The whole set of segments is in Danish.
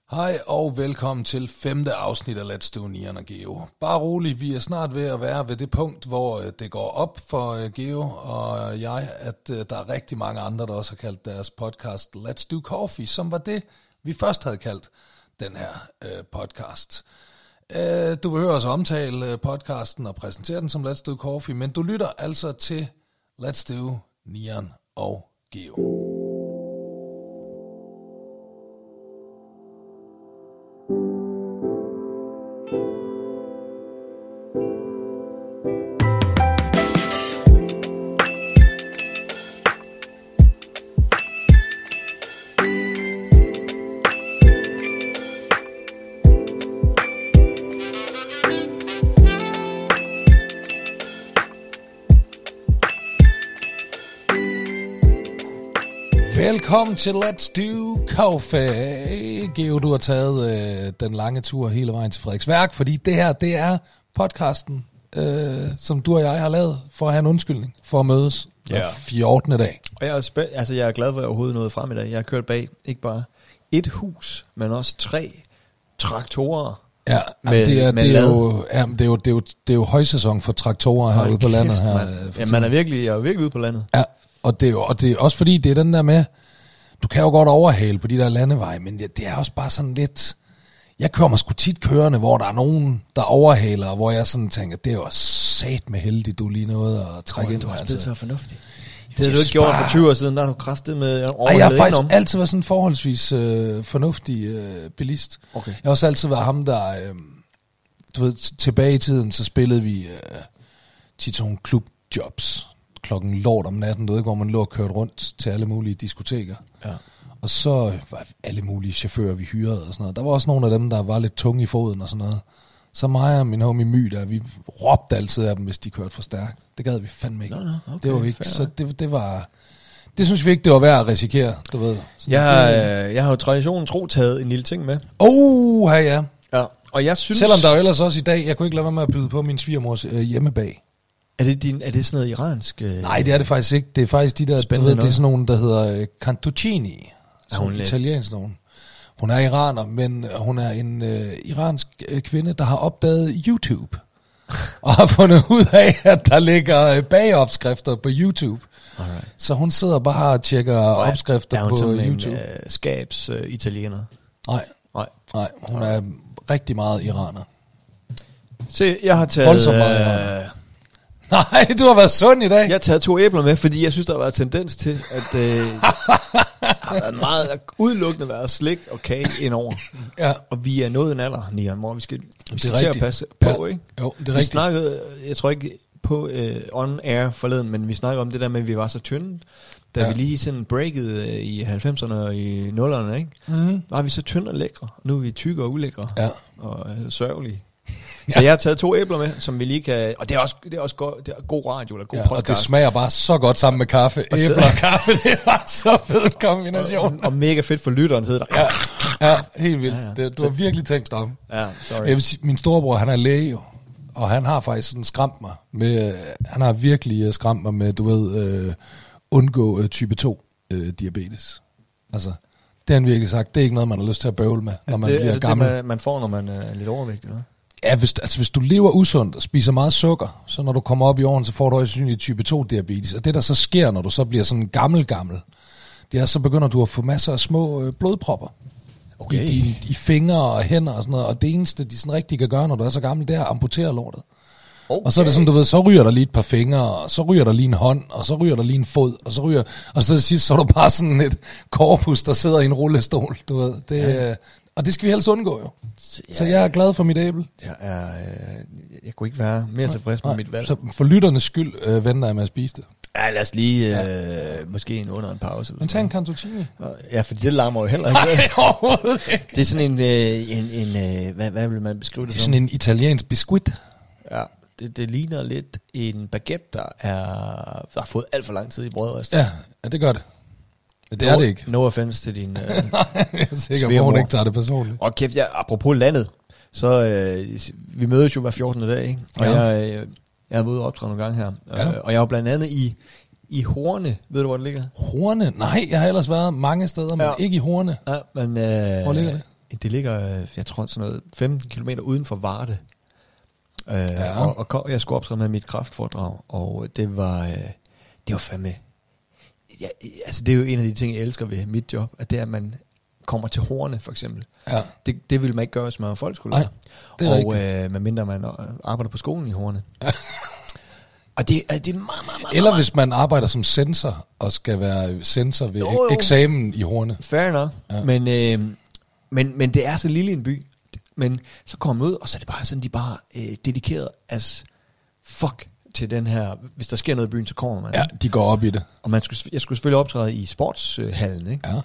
Hej og velkommen til 5. afsnit af Let's Do Nian og Geo. Bare rolig, vi er snart ved at være ved det punkt, hvor det går op for Geo og jeg, at der er rigtig mange andre, der også har kaldt deres podcast Let's Do Coffee, som var det, vi først havde kaldt den her podcast. Du vil høre os omtale podcasten og præsentere den som Let's Do Coffee, men du lytter altså til Let's Do Nian og Geo. Velkommen til Let's Do Coffee. Geo, du har taget den lange tur hele vejen til Frederiksværk, fordi det her, det er podcasten, som du og jeg har lavet for at have en undskyldning for at mødes 14. dag. Og jeg er glad for, at jeg overhovedet nåede frem i dag. Jeg har kørt bag ikke bare et hus, men også 3 traktorer. Ja, det er jo højsæson for traktorer herude på landet her. Ja, man er virkelig ude på landet. Ja, og det er også fordi, det er den der med, du kan jo godt overhale på de der landeveje, men det er også bare sådan lidt, jeg kører mig sgu tit kørende, hvor der er nogen, der overhaler, og hvor jeg sådan tænker, det er jo sat med heldigt, du lige noget at trække ind. Du har spillet så fornuftigt. Det havde du ikke gjort for 20 år siden, der har du kraftet med overhalet. Jeg har faktisk altid været sådan en forholdsvis fornuftig bilist. Okay. Jeg har også altid været ham, der, du ved, tilbage i tiden, så spillede vi tit sådan klubjobs. Klokken lort om natten, du ved ikke, hvor man lå og kørte rundt til alle mulige diskoteker. Ja. Og så var alle mulige chauffører, vi hyrede og sådan noget. Der var også nogle af dem, der var lidt tunge i foden og sådan noget. Så mig og min homie My, der, vi råbte altid af dem, hvis de kørte for stærkt. Det gad vi fandme ikke. Okay, det var vi ikke. Så det var... Det synes vi ikke, det var værd at risikere, du ved. Jeg har jo traditionen tro taget en lille ting med. Ja. Og jeg synes... Selvom der jo ellers også i dag, jeg kunne ikke lade være med at byde på min svigermors hjemmebag. Er det sådan noget iransk? Nej, det er det faktisk ikke. Det er faktisk de der, du ved, det er sådan nogle, der hedder cantuccini. Sådan en italiensk nogen. Hun er iraner, men hun er en iransk kvinde, der har opdaget YouTube. Og har fundet ud af, at der ligger bageopskrifter på YouTube. Alright. Så hun sidder bare og tjekker opskrifter på YouTube. Er hun skabs-italiener? Nej, hun er rigtig meget iraner. Se, jeg har taget... Voldsomt meget iraner. Nej, du har været sund i dag. Jeg har taget 2 æbler med, fordi jeg synes, der har været tendens til, at har været meget udelukkende været slik og kage indover. Ja. Og vi er nået en alder, Nian, hvor vi skal til at passe på, ikke? Jo, det er vi rigtigt. Snakkede, jeg tror ikke på on air forleden, men vi snakkede om det der med, at vi var så tynde, da vi lige sådan breakede i 90'erne og i 0'erne, ikke? Mm. Var vi så tynde og lækre. Nu er vi tykke og ulækre og sørgelige. Så jeg har taget 2 æbler med, som vi lige kan... Og det er også godt, det er god radio eller god podcast. Og det smager bare så godt sammen med kaffe. Æbler og kaffe, det er bare så fed en kombination. Og mega fedt for lytteren, hedder der. Ja, helt vildt. Ja. Du har virkelig tænkt dig om. Ja, sorry. Jeg vil sige, min storebror, han er læge jo. Og han har faktisk sådan skræmt mig med... Han har virkelig skræmt mig med, du ved, undgå type 2 diabetes. Altså... Det har han virkelig sagt. Det er ikke noget, man har lyst til at bøvle med, når man bliver gammel. Det man får, når man er lidt overvægtig, eller? Ja, hvis du lever usundt og spiser meget sukker, så når du kommer op i årene, så får du højst sandsynligt type 2 diabetes. Og det, der så sker, når du så bliver sådan gammel, det er, så begynder du at få masser af små blodpropper. Okay. I fingre og hænder og sådan noget. Og det eneste, de sådan rigtig kan gøre, når du er så gammel, det er at amputere lortet. Okay. Og så er det sådan, du ved, så ryger der lige et par fingre, og så ryger der lige en hånd, og så ryger der lige en fod, og så sidst, så er du bare sådan et korpus, der sidder i en rullestol, du ved. Det, og det skal vi helst undgå jo. Så jeg er glad for mit æble. Jeg kunne ikke være mere tilfreds med mit valg. Så for lytternes skyld venter jeg med at spise det. Ja, lad os lige måske under en pause. Men tag en cantuccini. Ja, fordi det larmer jo heller ikke. Nej, overhovedet ikke. Det er sådan en hvad vil man beskrive det som? Det er sådan en italiensk biscuit. Ja, det ligner lidt en baguette, der har fået alt for lang tid i brødrest. Ja, det gør det. Men det er det ikke. No offense til din Nej, jeg er sikker på, hun ikke tager det personligt. Og kæft, apropos landet, så vi mødes jo hver 14. dag, ikke? Og jeg har været ude og optræde nogle gange her. Og jeg var blandt andet i Horne. Ved du, hvor det ligger? Horne? Nej, jeg har ellers været mange steder, men ikke i Horne. Ja, men... Hvor ligger det? Det ligger, jeg tror, sådan noget 15 kilometer uden for Varde. Og jeg skulle optræde med mit kraftforedrag, og det var fandme... Ja, altså det er jo en af de ting, jeg elsker ved mit job, at det er, at man kommer til Horne, for eksempel. Ja. Det ville man ikke gøre, hvis man var folkeskolelærer. Og medmindre man arbejder på skolen i Horne. Ja. Og det er meget... Eller hvis man arbejder som censor, og skal være censor ved eksamen i Horne. Fair nok. Ja. Men det er så lille en by. Men så kommer man ud, og så er det bare sådan, de bare dedikeret as fuck til den her. Hvis der sker noget i byen, så kommer man. Ja, de går op i det. Og jeg skulle selvfølgelig optræde i sportshallen, ikke? Ja.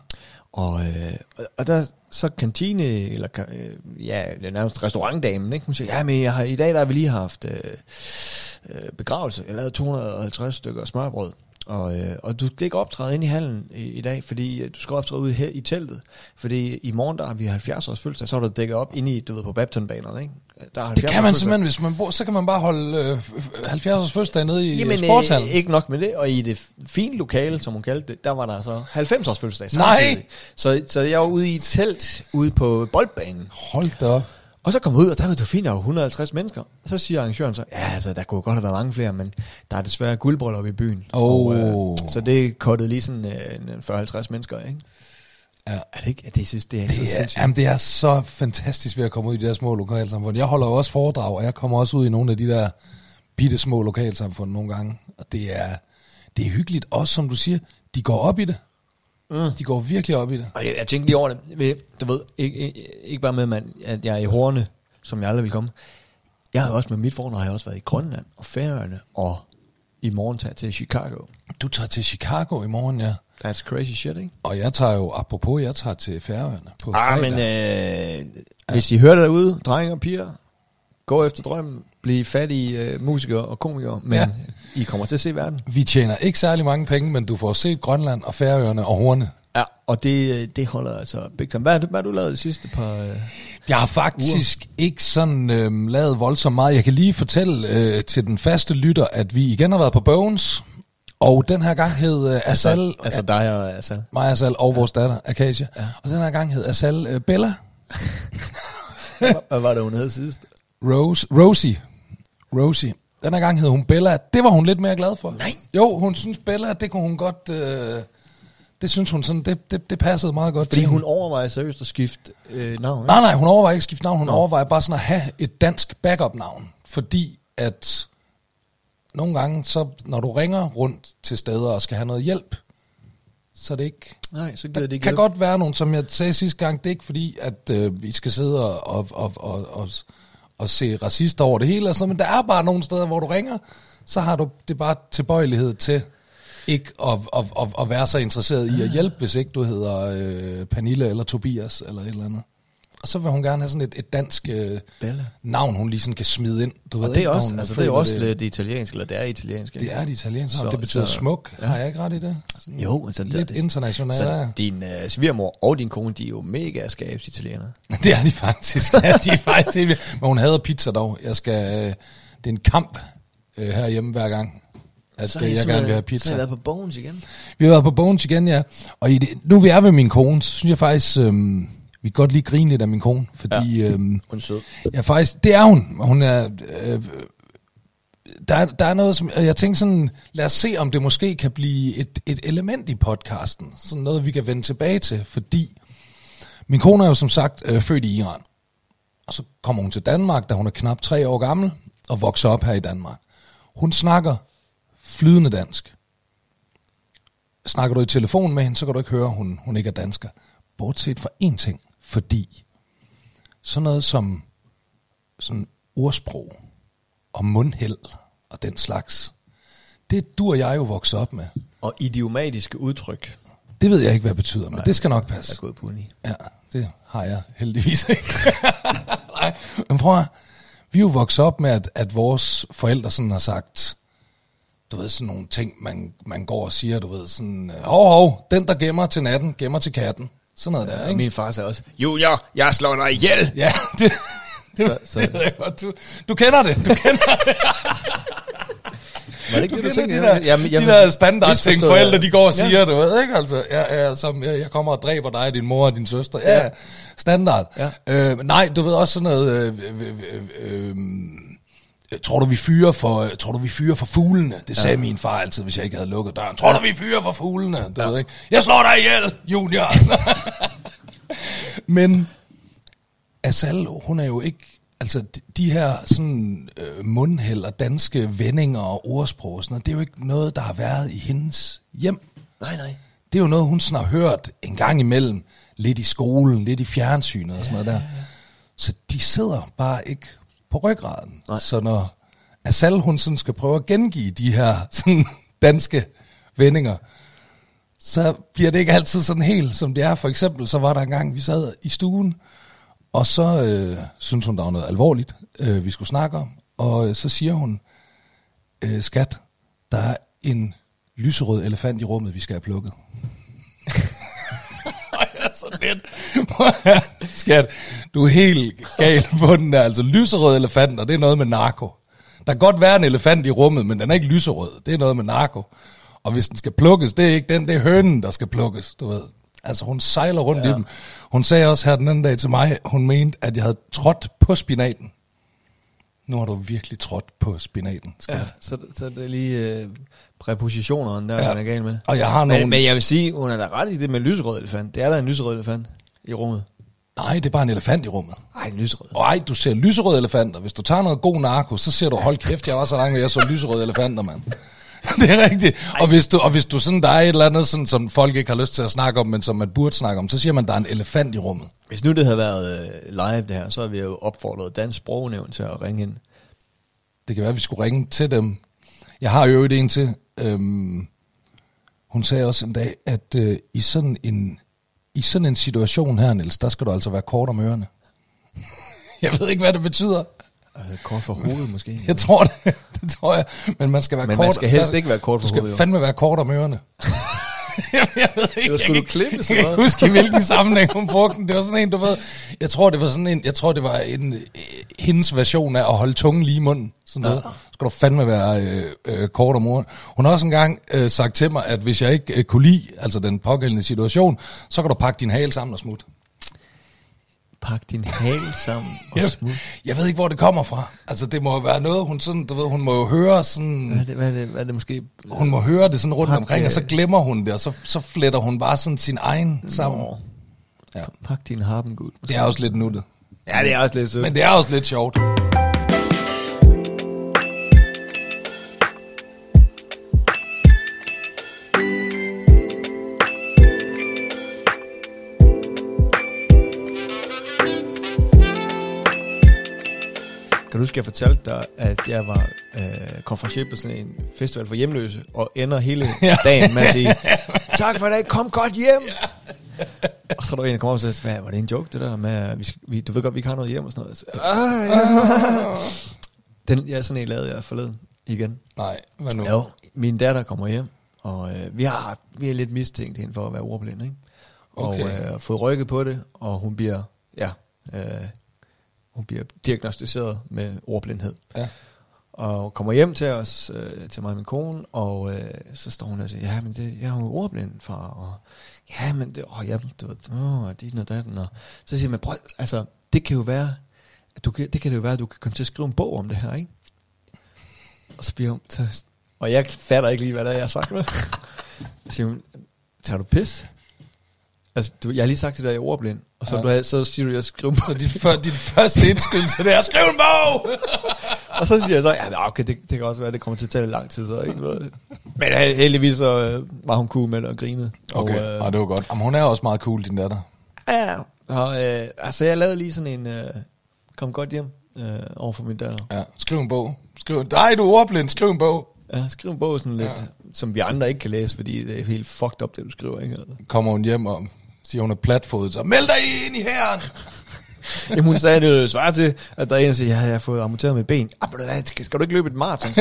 Og der så kantine, eller det er nærmest restaurantdamen, ikke? Hun siger, ja, men i dag der har vi lige haft begravelse. Jeg lavede 250 stykker smørbrød. Og du skal ikke optræde ind i hallen i dag, fordi du skal optræde ude her i teltet. Fordi i morgen, der har vi 70 års fødselsdag, så er der dækket op inde i, på badmintonbanerne, ikke? Det kan man simpelthen, hvis man bor, så kan man bare holde 70 års fødselsdag nede i sportshallen. Ikke nok med det, og i det fine lokale, som hun kaldte det, der var der så 90 års fødselsdag samtidig. Nej! Så jeg var ude i et telt, ude på boldbanen. Hold da op. Og så kom jeg ud, og der var det fint, der var 150 mennesker. Så siger arrangøren så, ja, altså, der kunne godt have været mange flere, men der er desværre guldbryllup i byen. Så det kottede lige sådan 40-50 mennesker, ikke? Ja. Er det ikke? Det synes det er så sindssygt. Jamen, det er så fantastisk ved at komme ud i de der små lokalsamfund. Jeg holder jo også foredrag, og jeg kommer også ud i nogle af de der bitte små lokalsamfund nogle gange. Og det er hyggeligt. Også som du siger, de går op i det. De går virkelig op i det. Og jeg tænkte lige over det. Du ved, ikke bare med, at jeg er i Horne, som jeg aldrig vil komme. Jeg har også med mit foredrag, har jeg også været i Grønland og Færøerne, og i morgen tager jeg til Chicago. Du tager til Chicago i morgen, ja. That's crazy shit, ikke? Og jeg tager jo, apropos, til Færøerne på fredag. Men hvis I hører derude, drenge og piger, gå efter drømmen, bliv fattige musikere og komikere, men I kommer til at se verden. Vi tjener ikke særlig mange penge, men du får set Grønland og Færøerne og Horne. Ja, og det holder altså big time. Hvad har du lavet de sidste par Jeg har faktisk ikke sådan lavet voldsomt meget. Jeg kan lige fortælle til den faste lytter, at vi igen har været på Bones, og den her gang hed Asal. Altså dig og Asal. Mig og Asal og vores datter, Akasia. Ja. Og den her gang hed Asal Bella. Hvad var det, hun hed sidst? Rosie. Den her gang hed hun Bella. Det var hun lidt mere glad for. Nej. Jo, hun synes Bella, det kunne hun godt... det synes hun sådan, det passede meget godt. Fordi til hun overvejer seriøst at skifte navn? Ikke? Nej, hun overvejer ikke at skifte navn. Hun overvejer bare sådan at have et dansk backup-navn. Fordi at nogle gange, så når du ringer rundt til steder og skal have noget hjælp, så det ikke... Nej, så gider det ikke. Kan godt være nogen, som jeg sagde sidste gang, det er ikke fordi, at vi skal sidde og se racister over det hele, altså, men der er bare nogle steder, hvor du ringer, så har du det bare tilbøjelighed til ikke at være så interesseret i at hjælpe, hvis ikke du hedder Pernille eller Tobias eller et eller andet. Og så vil hun gerne have sådan et dansk navn, hun lige sådan kan smide ind. Du ved, det er også, altså, det er jo også lidt italiensk, eller det er italiensk. Det er det italiensk, det betyder smuk. Ja. Har jeg ikke ret i det? Sådan jo, altså lidt internationalt. Så din svigermor og din kone, de er jo mega skabsitalienere. Det er de faktisk. Ja, de er faktisk men hun hader pizza dog. Det er en kamp herhjemme hver gang. Så jeg gerne vil have pizza. Så har jeg været på Bones igen? Vi har været på Bones igen, ja. Og nu vi er ved min kone, så synes jeg faktisk... vi kan godt lige grine lidt af min kone, fordi... hun er sød. Ja, faktisk, det er hun. Hun er... Der er noget, som... Jeg tænker sådan, lad os se, om det måske kan blive et element i podcasten. Sådan noget, vi kan vende tilbage til, fordi... Min kone er jo som sagt født i Iran. Og så kommer hun til Danmark, da hun er knap 3 år gammel, og vokser op her i Danmark. Hun snakker flydende dansk. Snakker du i telefon med hende, så kan du ikke høre, hun ikke er dansker. Bortset fra én ting, fordi sådan noget som sådan ordsprog og mundheld og den slags, det du og jeg jo vokset op med. Og idiomatiske udtryk. Det ved jeg ikke, hvad det betyder, men det skal nok passe. Jeg er gået på uni. Ja, det har jeg heldigvis ikke. Nej, men prøv at, vi er jo vokset op med, at vores forældre sådan har sagt, du ved, sådan nogle ting, man går og siger, du ved, sådan, hov, den der gemmer til natten, gemmer til katten. Sådan noget der, ikke? Min far sagde også, Junior, jeg slår dig ihjel. Ja, det ved jeg godt. Du kender det, Var det ikke det, du tænkte? De der standardting, forældre, de går og siger, du ved, ikke? Altså, som jeg kommer og dræber dig, din mor og din søster. Ja, standard. Ja. Nej, du ved også sådan noget... Tror du, vi fyrer for fuglene? Det sagde min far altid, hvis jeg ikke havde lukket døren. Tror du, vi fyrer for fuglene? Du ved ikke? Jeg slår dig ihjel, junior! Men Asal, hun er jo ikke... Altså, de her sådan mundhæld og danske vendinger og ordsprog og sådan noget, det er jo ikke noget, der har været i hendes hjem. Nej. Det er jo noget, hun sådan har hørt en gang imellem. Lidt i skolen, lidt i fjernsynet og sådan noget der. Så de sidder bare ikke på ryggraden. Nej. Så når Asal, hun sådan skal prøve at gengive de her sådan danske vendinger, så bliver det ikke altid sådan helt, som det er. For eksempel, så var der en gang, vi sad i stuen, og så synes hun, der var noget alvorligt, vi skulle snakke om. Og så siger hun, skat, der er en lyserød elefant i rummet, vi skal have plukket. Så lidt. Skat, du er helt gal på den der. Altså lyserød elefant, og det er noget med narko. Der kan godt være en elefant i rummet, men den er ikke lyserød. Det er noget med narko. Og hvis den skal plukkes, det er ikke den, det er hønen, der skal plukkes, du ved. Altså hun sejler rundt i dem. Hun sagde også her den anden dag til mig, hun mente, at jeg havde trådt på spinaten. Nu har du virkelig trådt på spinaten, skat. Ja, så det er lige præpositionerne, der man er gal med. Og jeg har nogle... Men jeg vil sige, hun er da ret i det med lyserød elefant. Det er der en lyserød elefant i rummet. Nej, det er bare en elefant i rummet. Nej, en lyserød. Nej, du ser lyserøde elefanter. Hvis du tager noget god narko, så ser du, hold kæft, jeg var så langt, at jeg så lyserøde elefanter, mand. Det er rigtigt. Og hvis du sådan, der er et eller andet, sådan, som folk ikke har lyst til at snakke om, men som man burde snakke om, så siger man, der er en elefant i rummet. Hvis nu det havde været live det her, så har vi jo opfordret Dansk Sprognævn til at ringe ind. Det kan være, at vi skulle ringe til dem. Jeg har jo en til. Hun sagde også en dag, at i sådan en situation her, Niels, der skal du altså være kort om ørerne. Jeg ved ikke, hvad det betyder. Kort for hovedet måske. Jeg tror det. Det tror jeg. Men man skal være kort. Men man skal helst ikke være kort for hovedet. Du skal fandme være kort om ørerne. Jeg ved ikke. Det var sgu du klippe sådan noget. Jeg kan huske, i hvilken sammenhæng hun brugte den. Det var sådan en, du ved. Jeg tror, det var hendes version af at holde tungen lige i munden. Sådan noget. Så skal du fandme være kort om ørerne. Hun har også engang sagt til mig, at hvis jeg ikke kunne lide altså den pågældende situation, så kan du pakke din hale sammen og smut. Pakke din hale sammen og smut. Jeg ved ikke, hvor det kommer fra. Altså, det må jo være noget, hun sådan, du ved, hun må jo høre sådan... Hvad er det måske? Hun må høre det sådan rundt omkring, og så glemmer hun det, og så fletter hun bare sådan sin egen sammen. Ja. Pak din harpenguld. Det er også lidt nuttet. Ja, det er også lidt sødt. Men det er også lidt sjovt. Kan du huske, jeg fortalte dig, at jeg var konferencier på sådan en festival for hjemløse, og ender hele dagen med at sige, tak for i dag, kom godt hjem! Og så er der en, der kommer op og siger, var det en joke, det der med, du ved godt, vi ikke har noget hjem og sådan noget. Den, sådan en lavede jeg forleden igen. Nej, hvad nu? Jo, min datter kommer hjem, og vi er lidt mistænkt hende for at være ordblind, ikke? Okay. Og fået rykket på det, og hun bliver, hun bliver diagnosticeret med ordblindhed. Ja. Og kommer hjem til os, til mig og min kone, og så står hun og siger, ja, men jeg er jo ordblind, far. Og ja, men det, du ved, din og datten. Og så siger man, prøv, altså, det kan jo være, at du kan komme til at skrive en bog om det her, ikke? Og så bliver hun, og jeg fatter ikke lige, hvad det er, jeg har sagt med. Så siger hun, tager du pis? Altså, jeg har lige sagt til dig, at jeg er ordblind, og så siger du, at jeg skriver en bog. Så din første indskydelse, det er at skrive en bog! Og så siger jeg så, ja, okay, det kan også være, at det kommer til at tage lang tid, så ikke? Men heldigvis så var hun cool med det og grinede. Okay, og det var godt. Jamen, hun er også meget cool, din datter. Ja, og altså jeg lavede lige sådan en, kom godt hjem over for min datter. Ja, skriv en bog. Nej, du er ordblind, skriv en bog. Ja, skriv en bog sådan lidt, som vi andre ikke kan læse, fordi det er helt fucked up, det du skriver, ikke? Kommer hun hjem og siger, hun er platfodet, så meld dig ind i hæren! Jamen, hun sagde, det svarer til, at der er en, der siger, jeg har fået amputeret mit ben. Skal du ikke løbe et maraton?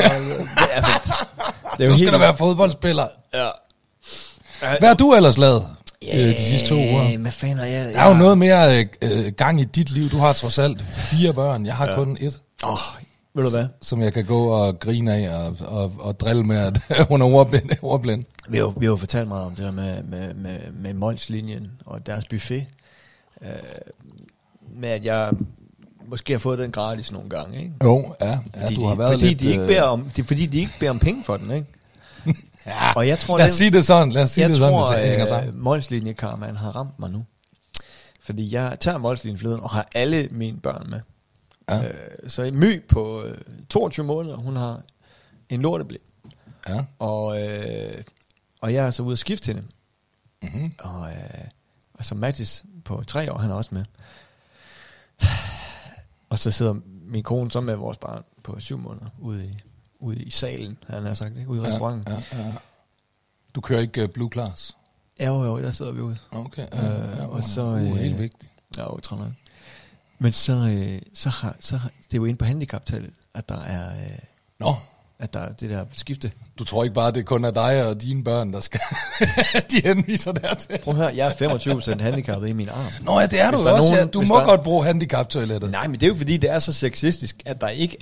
Du skal da være fodboldspiller. Ja. Hvad har du ellers lavet de sidste 2 uger? Hvad fanden er jeg? Der er jo noget mere gang i dit liv. Du har trods alt 4 børn. Jeg har kun 1. Ved du hvad? Som jeg kan gå og grine af og drille med, at hun er ordblind. Vi har jo fortalt meget om det der med Molslinjen og deres buffet. Med at jeg måske har fået den gratis nogle gange, ikke? Jo, ja du har været fordi lidt... Det er fordi, de ikke beder om penge for den, ikke? Ja, og jeg tror, lad os sige det sådan. Jeg tror, Molslinjekarmaen har ramt mig nu. Fordi jeg tager Molslinjefløden og har alle mine børn med. Ja. Så i My på 22 måneder, hun har en lorteblind. Ja. Og jeg er så ude at skifte hende. Mm-hmm. Og så Mattis på 3 år, han er også med. Og så sidder min kone så med vores barn på 7 måneder ude i salen, han har sagt, ikke? Ude i restauranten. Ja. Du kører ikke Blue Class? Jo, der sidder vi ude. Okay. Og så helt vigtigt. Ja, jeg tror nok. Men så det er jo inde på handicaptallet, at der er at der er det der skifte. Du tror ikke bare, det kun er dig og dine børn, der skal de henviser dertil? Prøv at høre, jeg er 25% handicappet i min arm. Nå ja, det er du også. Ja. Du må godt bruge handicaptoilettet. Nej, men det er jo fordi, det er så sexistisk, at der ikke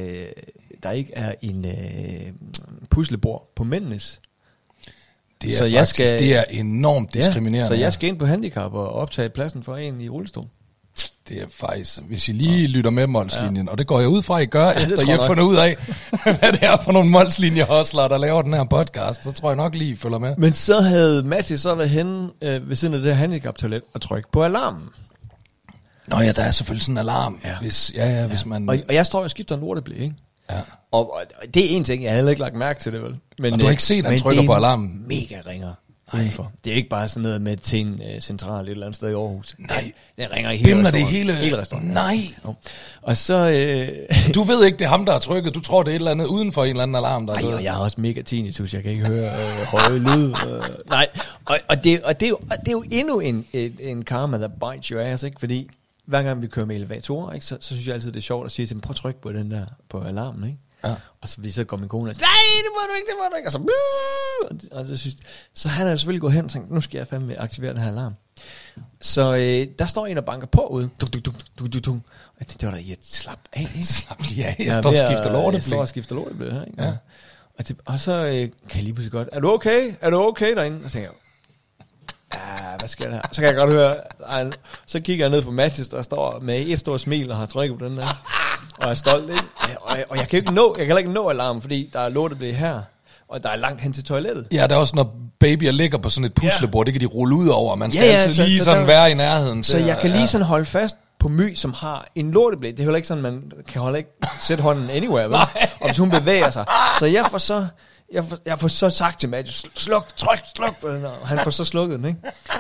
er en puslebord på mændenes. Det er så det er enormt diskriminerende. Så jeg skal ind på handicap og optage pladsen for en i rullestol. Det er faktisk, hvis I lige lytter med Molslinjen, og det går jeg ud fra, I gør, efter I har fundet ud af, hvad det er for nogle Molslinje-hustlere, der laver den her podcast, så tror jeg nok lige, I følger med. Men så havde Mathias så været henne ved siden af det her handicap-toilet og trykke på alarmen. Nå ja, der er selvfølgelig sådan en alarm, hvis man... Og jeg står og skifter en lorteblæ, ikke? Ja. Og det er en ting, jeg havde heller ikke lagt mærke til det, vel? Men, og du har ikke set, at han trykker på alarmen? Mega ringer. Udenfor. Det er ikke bare sådan noget med til en central et eller andet sted i Aarhus. Nej. Den ringer i hele restauranten. Hele restauranten. Nej. Ja. Og så... Du ved ikke, det er ham, der har trykket. Du tror, det er et eller andet uden for en eller anden alarm, der er gået. Jeg har også mega tinnitus. Jeg kan ikke høre høje lyd. Nej. Og det er jo endnu en karma, der bites your ass, ikke? Fordi hver gang vi kører med elevatorer, ikke, så synes jeg altid, det er sjovt at sige til dem, prøv at trykke på den der på alarmen, ikke? Ja. Og så går min kone og siger, nej, det må du ikke. Og så han er selvfølgelig gået hen og tænkt, nu skal jeg fandme aktivere den her alarm. Så der står en og banker på ude. Og jeg tænkte, det var da slap af, ikke? Slap lige af, jeg står og skifter lorteblæ. Her, ikke? Ja. Og så kan jeg lige pludselig godt, er du okay derinde? Og så tænker jeg, hvad sker der her? Så kan jeg godt høre, så kigger jeg ned på Mathias, der står med et stort smil og har trykket på den der. Og er stolt, ikke? Og jeg kan heller ikke nå alarmen, fordi der er lorteblæ her, og der er langt hen til toilettet. Ja, der er også, når babyer ligger på sådan et puslebord, det kan de rulle ud over, man skal altid lige sådan være i nærheden. Så jeg kan lige sådan holde fast på My, som har en lorteblæ. Det er heller ikke sådan, man kan holde ikke sætte hånden anywhere, vel? Og hvis hun bevæger sig. Så jeg får så sagt til Mathias, sluk, og han får så slukket den, ikke?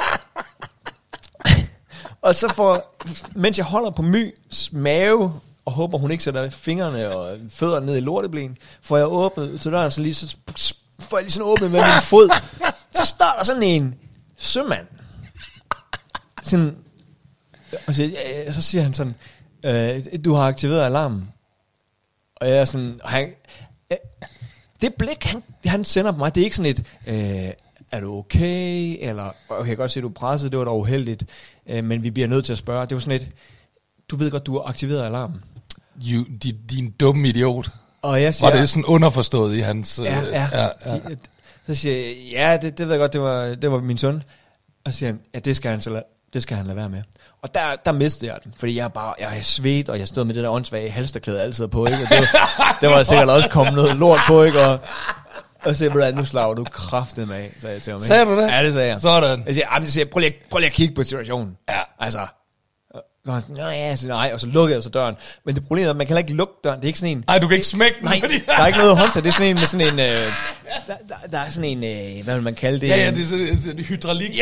Og så mens jeg holder på Mys mave, og håber, hun ikke sætter fingrene og fødderne ned i lorteblæen, får jeg åbnet til døren, så får jeg lige sådan åbnet med min fod. Så står der sådan en sømand. Sådan, og så siger han sådan, du har aktiveret alarmen. Og jeg er sådan, det blik, han sender på mig, det er ikke sådan et, er du okay? Eller, jeg kan godt se, du er presset, det var da uheldigt, men vi bliver nødt til at spørge. Det var sådan et, du ved godt, du har aktiveret alarmen. Din dumme idiot. Og jeg siger, var det sådan underforstået i hans... Så siger jeg, ja, det ved jeg godt, det var min søn. Og så siger han, ja, det skal han lade være med. Og der mistede jeg den, fordi jeg er svedt, og jeg stod med det der åndssvage halsterklæde altid på, ikke? Og det var sikkert også kommet noget lort på, ikke? Og så siger jeg, nu slager du kraftet med af, sagde jeg til ham. Ikke? Sagde du det? Ja, det sagde jeg. Sådan. Jeg siger, prøv lige at kigge på situationen. Ja. Altså... Nej, og så lukkede jeg så døren. Men det problemet er, at man kan ikke lukke døren. Det er ikke sådan en... Nej, du kan ikke smække den. Nej, der er ikke noget håndtag. Det er sådan en med sådan en... der er sådan en... hvad vil man kalde det? Ja, det er sådan en hydraulik.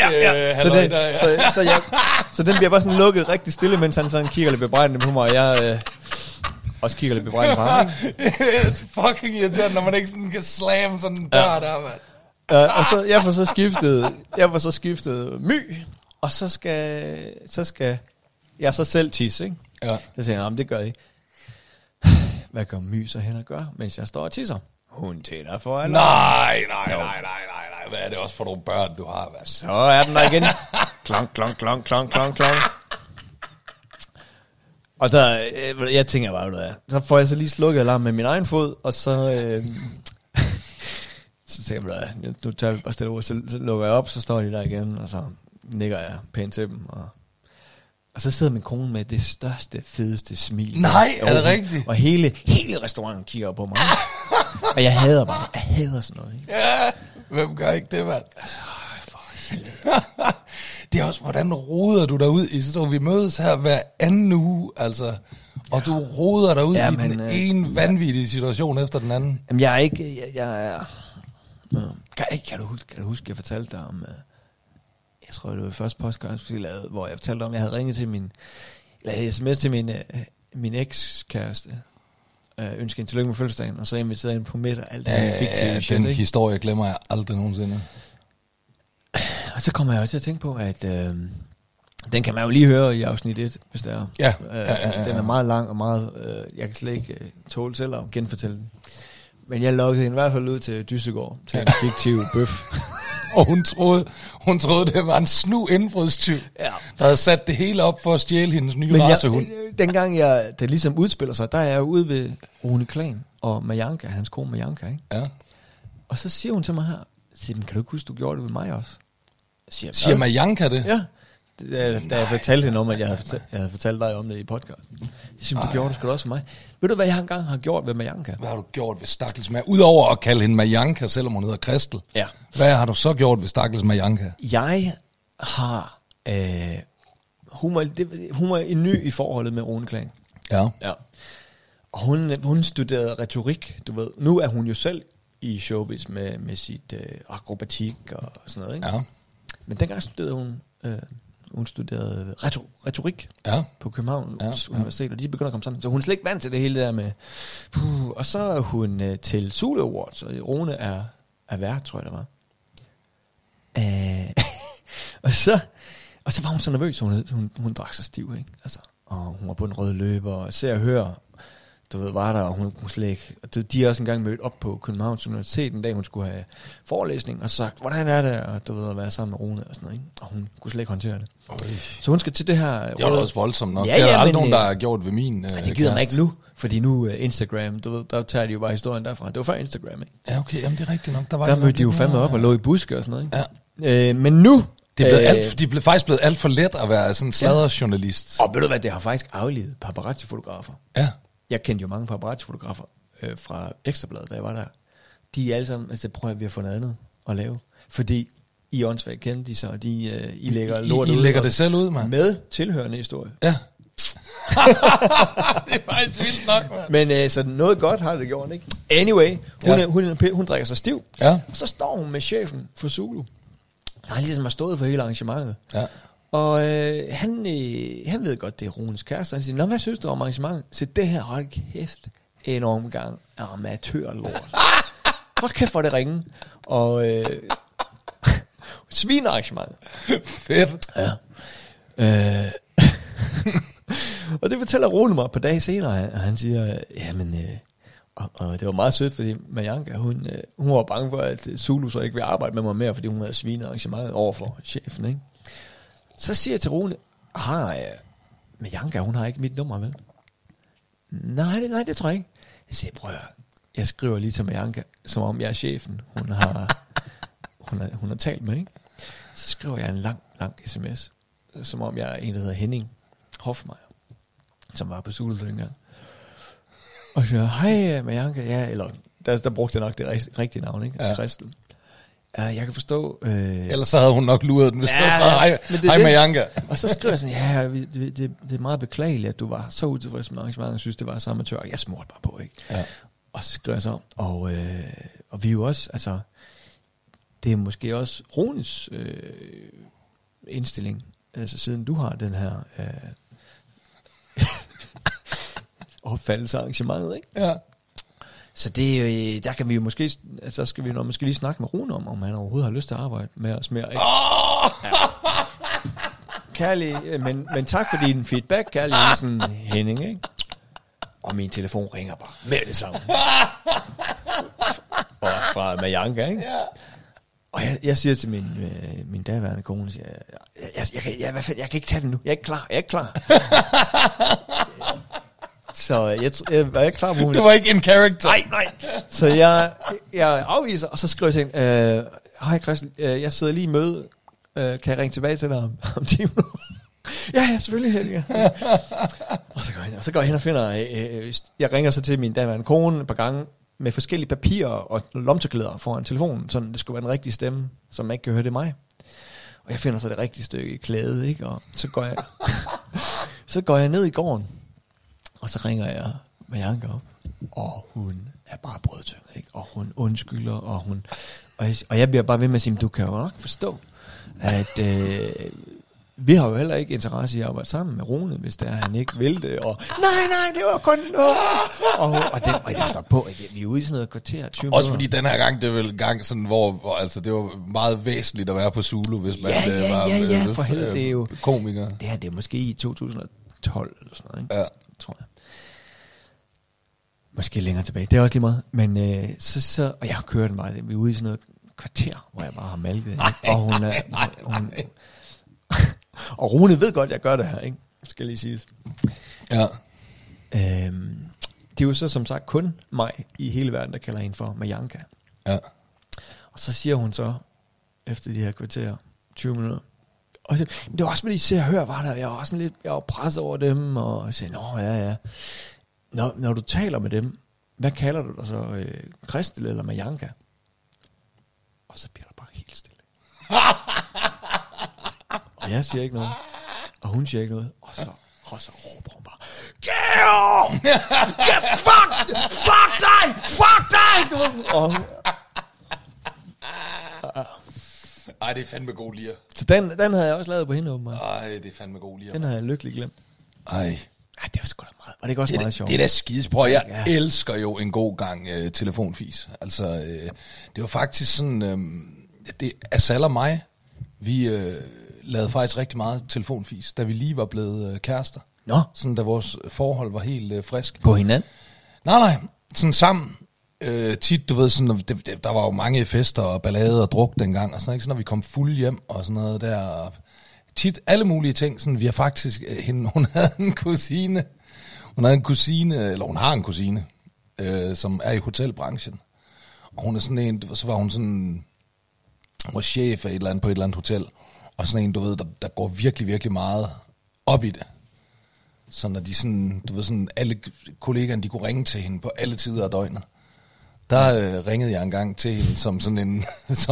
Så den bliver bare sådan lukket rigtig stille, mens han sådan kigger lidt bebrejdende på mig, og jeg... også kigger lidt bebrejdende på ham, ikke? Det er fucking irriterende, når man ikke sådan kan slamme sådan en dør der, mand. Og så jeg får så skiftet My, og så skal jeg så selv tisse, ikke? Ja. Så siger jeg, det gør jeg. Hvad gør My så hen og gør, mens jeg står og tisser? Hun tænder for alarm. Nej. Hvad er det også for nogle børn, du har? Hvad? Så er den der igen. Klonk. Og der, jeg tænker bare, så får jeg så lige slukket alarm med min egen fod, og så... så tænker jeg, nu tager vi bare stille ord, så lukker jeg op, så står de der igen, og så nikker jeg pænt til dem, og så sidder min kone med det største, fedeste smil. Nej, er det rigtigt? Og hele restauranten kigger på mig. Og jeg hader sådan noget. Ikke? Ja, hvem gør ikke det, mand? Det er også, hvordan roder du derud i sådan, vi mødes her hver anden uge, altså, og du roder derud i den ene vanvittige situation efter den anden. Jamen, jeg er ikke, Kan du huske, jeg fortalte dig om, jeg tror, det var første podcast, vi lavede, hvor jeg fortalte om, jeg havde ringet til eller sms til min ekskæreste, ønske en tillykke med fødselsdagen, og så inviterede hende på middag, alt det her fiktive shit, den historie glemmer jeg aldrig nogensinde. Og så kommer jeg også til at tænke på, at den kan man jo lige høre i afsnit 1, hvis det er. Ja. Den er meget lang og meget, jeg kan slet ikke tåle selv at genfortælle den. Men jeg lukkede hende i hvert fald ud til Dyssegård, til en fiktiv bøf. Og hun troede, det var en snu indbrudstyv, der havde sat det hele op for at stjæle hendes nye racehund. Dengang det ligesom udspiller sig, der er jeg ude ved Rune Klan og Majanka, hans kone Majanka, ikke? Ja. Og så siger hun til mig her, kan du ikke huske, du gjorde det ved mig også? Siger Majanka det? Ja. Da jeg fortalte hende om, at jeg havde fortalt dig om det i podcasten. Jeg siger, du gjorde det sgu da også for mig. Ved du, hvad jeg engang har gjort ved Majanka? Hvad har du gjort ved stakkels Majanka? Udover at kalde hende Majanka, selvom hun hedder Kristel. Ja. Hvad har du så gjort ved stakkels Majanka? Jeg har... hun var en ny i forholdet med Rune Klan. Ja. Og hun studerede retorik, du ved. Nu er hun jo selv i showbiz med sit akrobatik og sådan noget, ikke? Ja. Men dengang studerede hun studerede retorik på København Universitet, og de begynder at komme sammen. Så hun er slet ikke vant til det hele der med... og så er hun til Zulu Awards, og Rune er vært, tror jeg, der var. og så var hun så nervøs, hun drak sig stiv, ikke? Altså, og hun var på den røde løber, og ser og hører, du ved, var der, og hun slet ikke... Og de er også engang mødt op på Københavns Universitet, en dag hun skulle have forelæsning, og sagt, hvordan er det, og du ved, at være sammen med Rune, og sådan noget, ikke? Og hun kunne slet ikke håndtere det. Så hun skal til det her... Det var også voldsomt nok. Ja, det er aldrig nogen, der har gjort ved min det gider man ikke nu, fordi nu Instagram, du ved, der tager de jo bare historien derfra. Det var før Instagram, ikke? Ja, okay, jamen det er rigtigt nok. Der mødte de jo fandme op og lå i buske og sådan noget, ikke? Ja. Men nu... De blev faktisk blevet alt for let at være sådan en sladderjournalist. Og ved du hvad, det har faktisk aflevet paparazzi-fotografer. Ja. Jeg kendte jo mange paparazzi-fotografer fra Ekstrabladet, da jeg var der. De er alle sammen, altså prøver vi at få noget andet at lave. Fordi I åndssvagt kendte de så, og I lægger lort ud. I lægger det selv ud, mand. Med tilhørende historie. Ja. Det er faktisk vildt nok, mand. Men så noget godt har det gjort, ikke? Anyway, hun drikker sig stiv. Ja. Og så står hun med chefen for Zulu. Han ligesom har stået for hele arrangementet. Ja. Og han ved godt, det er Runes kæreste. Han siger, nå, hvad synes du om arrangementet? Så det her, hold kæft, en omgang amatørlort. Hold kæft for det ringe. Og svinearrangementet. Fedt. Ja. Og det fortæller Rune mig på dage senere. Og han siger, jamen... Og det var meget sødt, fordi Majanka, hun var bange for, at Zulu så ikke ville arbejde med mig mere, fordi hun havde svinet arrangementet over for chefen, ikke? Så siger jeg til Rune, Majanka, hun har ikke mit nummer, vel? Nej, det tror jeg ikke. Jeg siger, prøv at jeg skriver lige til Majanka, som om jeg er chefen. Hun har talt med, ikke? Så skriver jeg en lang sms, som om jeg er en, der hedder Henning Hofmeier, som var på Zulu dengang. Og så, hej Majanka, ja, eller der brugte jeg nok det rigtige navn, ikke? Ja. Kristel. Jeg kan forstå... Ellers så havde hun nok luret den, hvis du havde skrevet, hej Majanka. Og så skriver jeg sådan, det er meget beklageligt, at du var så utilfreds med arrangementet, og synes, det var så amatør. Jeg smurte bare på, ikke? Ja. Og så skriver jeg så, og vi er jo også, altså, det er måske også Runes indstilling, altså siden du har den her... opfattelse af arrangementet, ikke? Ja. Så det, der kan vi jo måske, så skal vi måske lige snakke med Rune om han overhovedet har lyst til at arbejde med os mere, ikke? Ja. Kærlig, men tak for din feedback, kærlig Nielsen Henning, ikke? Og min telefon ringer bare med det samme. Fra Majanka, ikke? Ja. Og jeg siger til min daværende kone, jeg kan ikke tage den nu. Jeg er ikke klar. Så jeg var ikke klar på, hun... Du var ikke en character. Nej. Så jeg afviser, og så skriver jeg til hende, hej Christian, jeg sidder lige i møde. Kan jeg ringe tilbage til dig om 10 minutter? Ja, selvfølgelig, Helge. Og så går jeg hen og finder... jeg ringer så til min daværende kone et par gange med forskellige papirer og lomterklæder foran telefonen, så det skulle være den rigtige stemme, som man ikke kan høre, det er mig. Og jeg finder så det rigtige stykke klæde, ikke? Og så går jeg ned i gården, og så ringer jeg Marianka op, og hun er bare brødtynget, ikke? Og hun undskylder, og jeg bliver bare ved med at sige, du kan jo nok forstå, at vi har jo heller ikke interesse i at arbejde sammen med Rune, hvis det er, han ikke vil det. Og nej, det var kun noget. Og jeg står på, vi er ude i sådan noget kvarter, 20 minutter. Også fordi den her gang, det er vel en gang, sådan, hvor altså, det var meget væsentligt at være på Zulu, hvis man var for helvede, det er jo komiker. Det her, det er måske i 2012 eller sådan noget, ikke? Ja. Tror jeg. Måske længere tilbage. Det er også lige meget. Men og jeg har kørt den meget. Vi er ude i sådan noget kvarter, hvor jeg bare har malket. Og hun og Rune ved godt, at jeg gør det her, ikke? Skal lige sige. Ja. Det er jo så som sagt kun mig i hele verden, der kalder hende for Marianka. Ja. Og så siger hun så, efter de her kvarter, 20 minutter, og det var også fordi, Se og Hør var der, jeg var sådan lidt, jeg var presset over dem, og jeg sagde, ja. Når du taler med dem, hvad kalder du dig så, Christel eller Marianka? Og så bliver der bare helt stille. Og jeg siger ikke noget, og hun siger ikke noget, og så råber hun bare, Georg! Fuck dig! Og Ej, det er fandme god lir. så den havde jeg også lavet på hende, åbenbart. Ej, det er fandme god lir. Den havde jeg lykkelig glemt. Ej. Ja, det var sgu da meget. Og det er også meget sjovt. Det er da skidesprøj. Jeg elsker jo en god gang telefonfis. Altså, det var faktisk sådan, det Asal og mig, vi lavede faktisk rigtig meget telefonfis, da vi lige var blevet kærester. Nå. Sådan, da vores forhold var helt frisk. På hinanden? Nej. Sådan sammen. Tit, du ved, sådan, der var jo mange fester og ballade og druk dengang, og sådan, ikke? Så når vi kom fuld hjem og sådan noget der, og tit alle mulige ting, sådan, vi har faktisk, hun havde en kusine, eller hun har en kusine, som er i hotelbranchen, og hun er sådan en, så var hun sådan, hun var chef af på et eller andet hotel, og sådan en, du ved, der går virkelig, virkelig meget op i det. Så når de sådan, du ved, sådan, alle kollegaerne, de kunne ringe til hende på alle tider af døgnet. Der ringede jeg engang til hende som sådan en,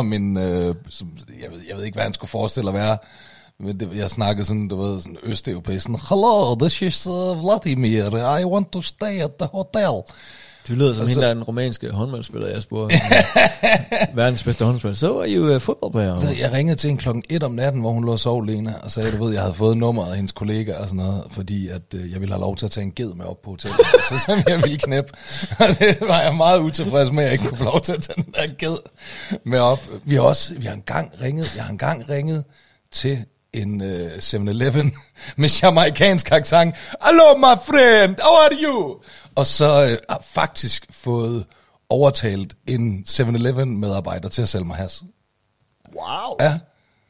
jeg ved ikke, hvad han skulle forestille at være. Jeg snakkede sådan, du ved, sådan østeuropæisk, sådan, hello, this is Vladimir, I want to stay at the hotel. Det lyder som hende, der er den rumænske håndboldspiller, jeg spurgte. Verdens bedste håndboldspiller. Så var I jo fodboldplayer. Så jeg ringede til hende 1:00 om natten, hvor hun lå og sov alene, og sagde, du ved, jeg havde fået nummeret af hendes kollega og sådan noget, fordi at jeg ville have lov til at tage en ged med op på hotellet, så som jeg ville knæppe. Og det var jeg meget utilfreds med, at jeg ikke kunne få lov til at tage den der ged med op. Jeg har engang ringet til en 7-Eleven med jamaikansk accent. Hello my friend, how are you? Og så har faktisk fået overtalt en 7-Eleven medarbejder til at sælge mig hash. Wow. Ja.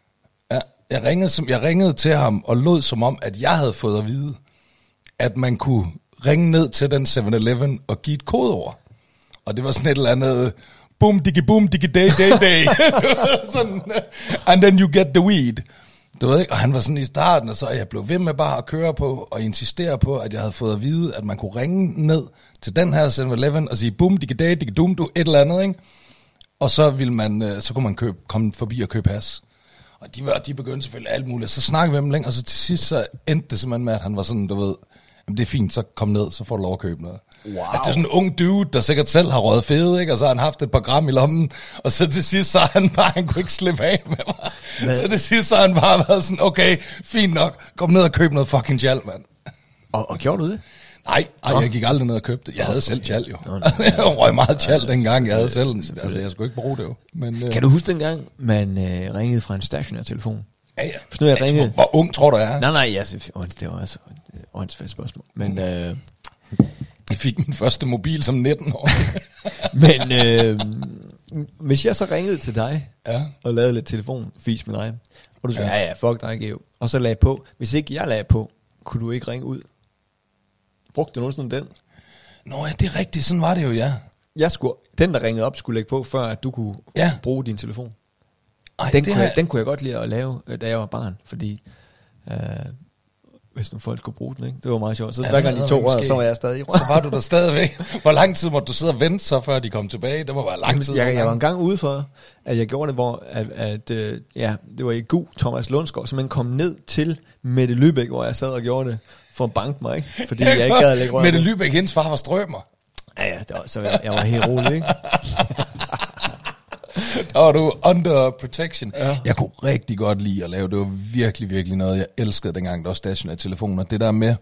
Jeg ringede til ham og lød som om, at jeg havde fået at vide, at man kunne ringe ned til den 7-Eleven og give et kodeord. Og det var sådan et eller andet boom digi day. Sådan, and then you get the weed. Du ved ikke, og han var sådan i starten, og så jeg blev ved med bare at køre på og insistere på, at jeg havde fået at vide, at man kunne ringe ned til den her 7-Eleven og sige boom digi dum du et eller andet, ikke? Og så ville man, så kunne man komme forbi og købe hash. Og de begyndte selvfølgelig alt muligt. Så snakkede vi med dem længe, og så til sidst så endte det simpelthen med, at han var sådan, du ved, jamen det er fint, så kom ned, så får du lov at købe noget. Wow. Altså, det er sådan en ung dude, der sikkert selv har røget fede, ikke? Og så har han haft et par gram i lommen, og så til sidst så han kunne ikke slippe af med mig. Så til sidst så han bare været sådan, okay, fint nok, kom ned og køb noget fucking tjal, mand. Og gjorde du det? Nej, jeg gik aldrig ned og købte det. Jeg havde selv tjal jo. Jeg røg meget tjal dengang, jeg havde selv. Altså, jeg skulle ikke bruge det jo. Men, kan du huske dengang, man ringede fra en stationær telefon? Ja. Hvis nu jeg ringede... Hvor ung tror du jeg er? Nej, det var altså et åndsfældt spørgsmål. Men... Jeg fik min første mobil som 19 år. Men hvis jeg så ringede til dig, og lavede lidt telefonfis med dig, og du sagde, ja, fuck dig, Geo, og så lagde på. Hvis ikke jeg lagde på, kunne du ikke ringe ud Brugte du nogensinde den? Nå ja, det er rigtigt, sådan var det jo, ja. Den, der ringede op, skulle lægge på, før at du kunne bruge din telefon. Ej, den kunne jeg godt lide at lave, da jeg var barn, fordi hvis nu folk skulle bruge den, ikke? Det var meget sjovt. Så hver gang de tog røret, så var jeg stadig i røret. Så var du der stadigvæk. Hvor lang tid måtte du sidde og vente så, før de kom tilbage? Det må være lang tid. Jeg var en gang ude for, at jeg gjorde det, hvor det var i GU, Thomas Lundsgaard, så man kom ned til Mette Lübeck, hvor jeg sad og gjorde det for at banke mig, ikke? Fordi jeg ikke gad at lægge røret. Mette Lübeck, hendes far var strømmer. Ja, så jeg var helt rolig, ikke? Der var du under protection. Ja. Jeg kunne rigtig godt lide at lave. Det var virkelig, virkelig noget, jeg elskede dengang, der var stationære telefoner. Det der med,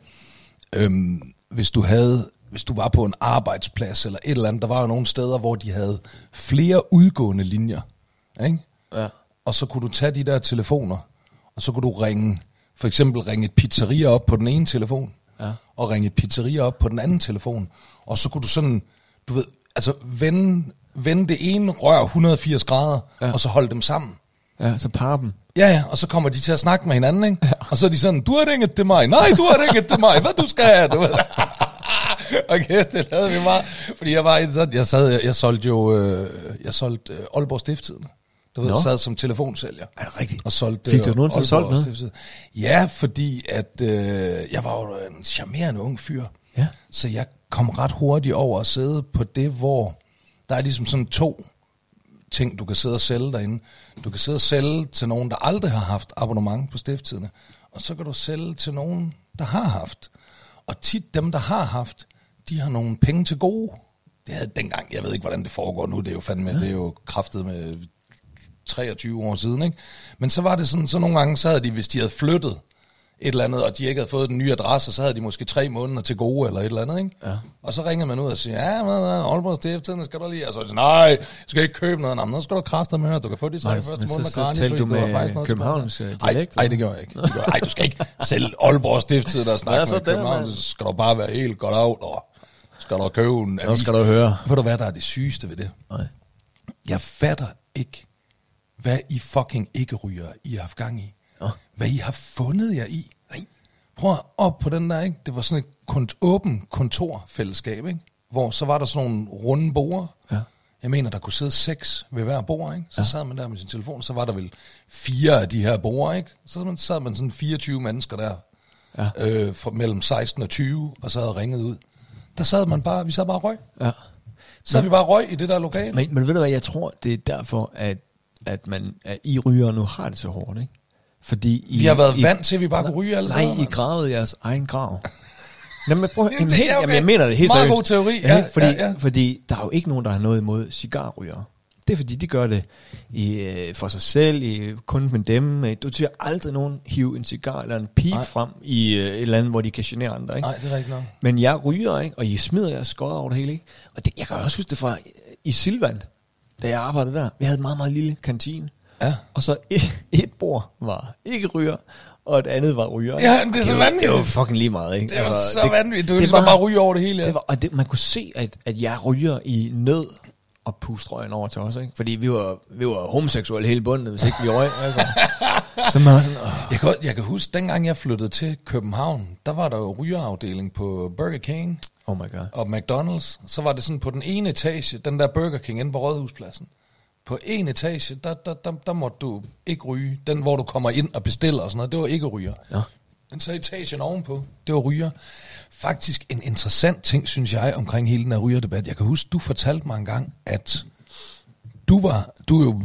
hvis du var på en arbejdsplads eller et eller andet, der var jo nogle steder, hvor de havde flere udgående linjer. Ikke? Ja. Og så kunne du tage de der telefoner, og så kunne du for eksempel ringe et pizzeria op på den ene telefon, og ringe et pizzeria op på den anden telefon. Og så kunne du sådan, du ved, altså vende det ene rør 180 grader, og så holde dem sammen. Ja, så parre dem. Ja, og så kommer de til at snakke med hinanden, ikke? Ja. Og så er de sådan, du har ringet til mig. Nej, du har ringet til mig. Hvad du skal have, du ved. Okay, det lavede vi meget. Fordi jeg var sådan, jeg solgte Aalborg Stiftstidende. Du ved, jeg sad som telefonsælger. Er det rigtigt? Og solgte Fik du nogen til at solgt noget? Ja, fordi at jeg var jo en charmerende ung fyr. Ja. Så jeg kom ret hurtigt over at sidde på det, hvor der er ligesom sådan 2 ting, du kan sidde og sælge derinde. Du kan sidde og sælge til nogen, der aldrig har haft abonnement på Stiftstidende, og så kan du sælge til nogen, der har haft. Og tit dem, der har haft, de har nogle penge til gode. Det havde dengang, jeg ved ikke, hvordan det foregår nu, det er jo fandme, det er jo kraftet med 23 år siden, ikke? Men så var det sådan, så nogle gange, så havde de, hvis de havde flyttet et eller andet, og de ikke havde fået den nye adresse, så havde de måske 3 måneder til gode, eller et eller andet, ikke? Ja. Og så ringede man ud og siger, ja, men Aalborg Stiftstidende, skal du lige? Og så er det, nej, jeg skal ikke købe noget. Nå, skal du kræfte med, du kan få de 3 første måneder gratis. Så talte du med Københavns dialekt? Nej, det gør jeg ikke. Ej, du skal ikke sælge Aalborg Stiftstidende og snakke med København. Så skal du bare være helt godt af, og skal du købe en avis. Nå, skal du høre. Ved du hvad, der er det sygeste ved det? Nej. Jeg fatter ikke, hvad I fucking ikke ryger, I har haft gang i. Hvad I har fundet jer i. Nej. Prøv op på den der, ikke? Det var sådan et åbent kontorfællesskab, ikke? Hvor så var der sådan nogle runde borde. Ja. Jeg mener, der kunne sidde 6 ved hver bord, ikke? Så sad man der med sin telefon, så var der vel 4 af de her borde, ikke? Så sad man sådan 24 mennesker der, mellem 16 og 20, og så havde ringet ud. Der sad man bare, vi sad bare og røg. Ja. Så vi bare røg i det der lokale. Men ved du hvad, jeg tror, det er derfor, at I ryger nu har det så hårdt, ikke? Fordi vi har været vant til, at vi bare kunne ryge alle sammen. Nej, I gravede jeres egen grav. Jamen, jeg mener det helt seriøst. Meget god teori. Fordi der er jo ikke nogen, der har noget imod cigarrygere. Det er fordi, de gør det for sig selv, kun med dem. Du ser aldrig nogen hive en cigar eller en pipe frem i et eller andet, hvor de kan genere andre. Ikke? Nej, det er rigtigt nok. Men jeg ryger, ikke? Og I smider jeres skodder over det hele. Ikke? Og det, jeg kan også huske det fra i Silvan, da jeg arbejdede der. Vi havde en meget, meget lille kantine. Ja. Og så et bord var ikke ryger, og et andet var ryger. Ja, det er så vanvittigt. Det var fucking lige meget, ikke? Det var så vanvittigt. Du var bare ryge over det hele. Ja. Og man kunne se, at jeg ryger i nød og puste røgen over til os, ikke? Fordi vi var homoseksuelle hele bundet, hvis ikke vi røg. Altså. Så man sådan, jeg kan huske, dengang jeg flyttede til København, der var der jo rygerafdeling på Burger King. Oh my God. Og McDonald's. Så var det sådan på den ene etage, den der Burger King inde på Rådhuspladsen. På en etage, der måtte du ikke ryge. Den, hvor du kommer ind og bestiller og sådan noget, det var ikke ryger. Ja. Men så etagen ovenpå, det var ryger. Faktisk en interessant ting, synes jeg, omkring hele den her rygerdebat. Jeg kan huske, du fortalte mig engang, at du er jo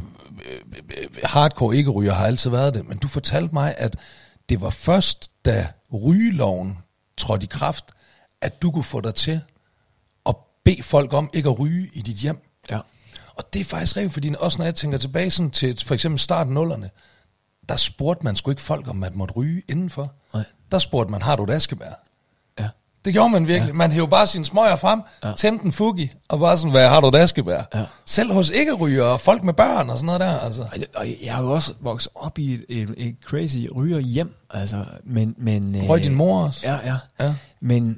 hardcore ikke ryger, har altid været det, men du fortalte mig, at det var først, da rygeloven trådte i kraft, at du kunne få dig til at bede folk om ikke at ryge i dit hjem. Ja. Og det er faktisk rigtigt, fordi også når jeg tænker tilbage sådan til for eksempel starten 0'erne, der spurgte man sgu ikke folk, om man måtte ryge indenfor. Nej. Der spurgte man, har du et askebær? Ja. Det gjorde man virkelig. Ja. Man hævde bare sine smøger frem, tændte en fugi, og bare sådan, hvad har du et askebær? Ja. Selv hos ikke-ryger og folk med børn og sådan noget der. Altså. Og jeg har jo også vokset op i et crazy ryger hjem. Altså, men røg din mor også? Ja. Men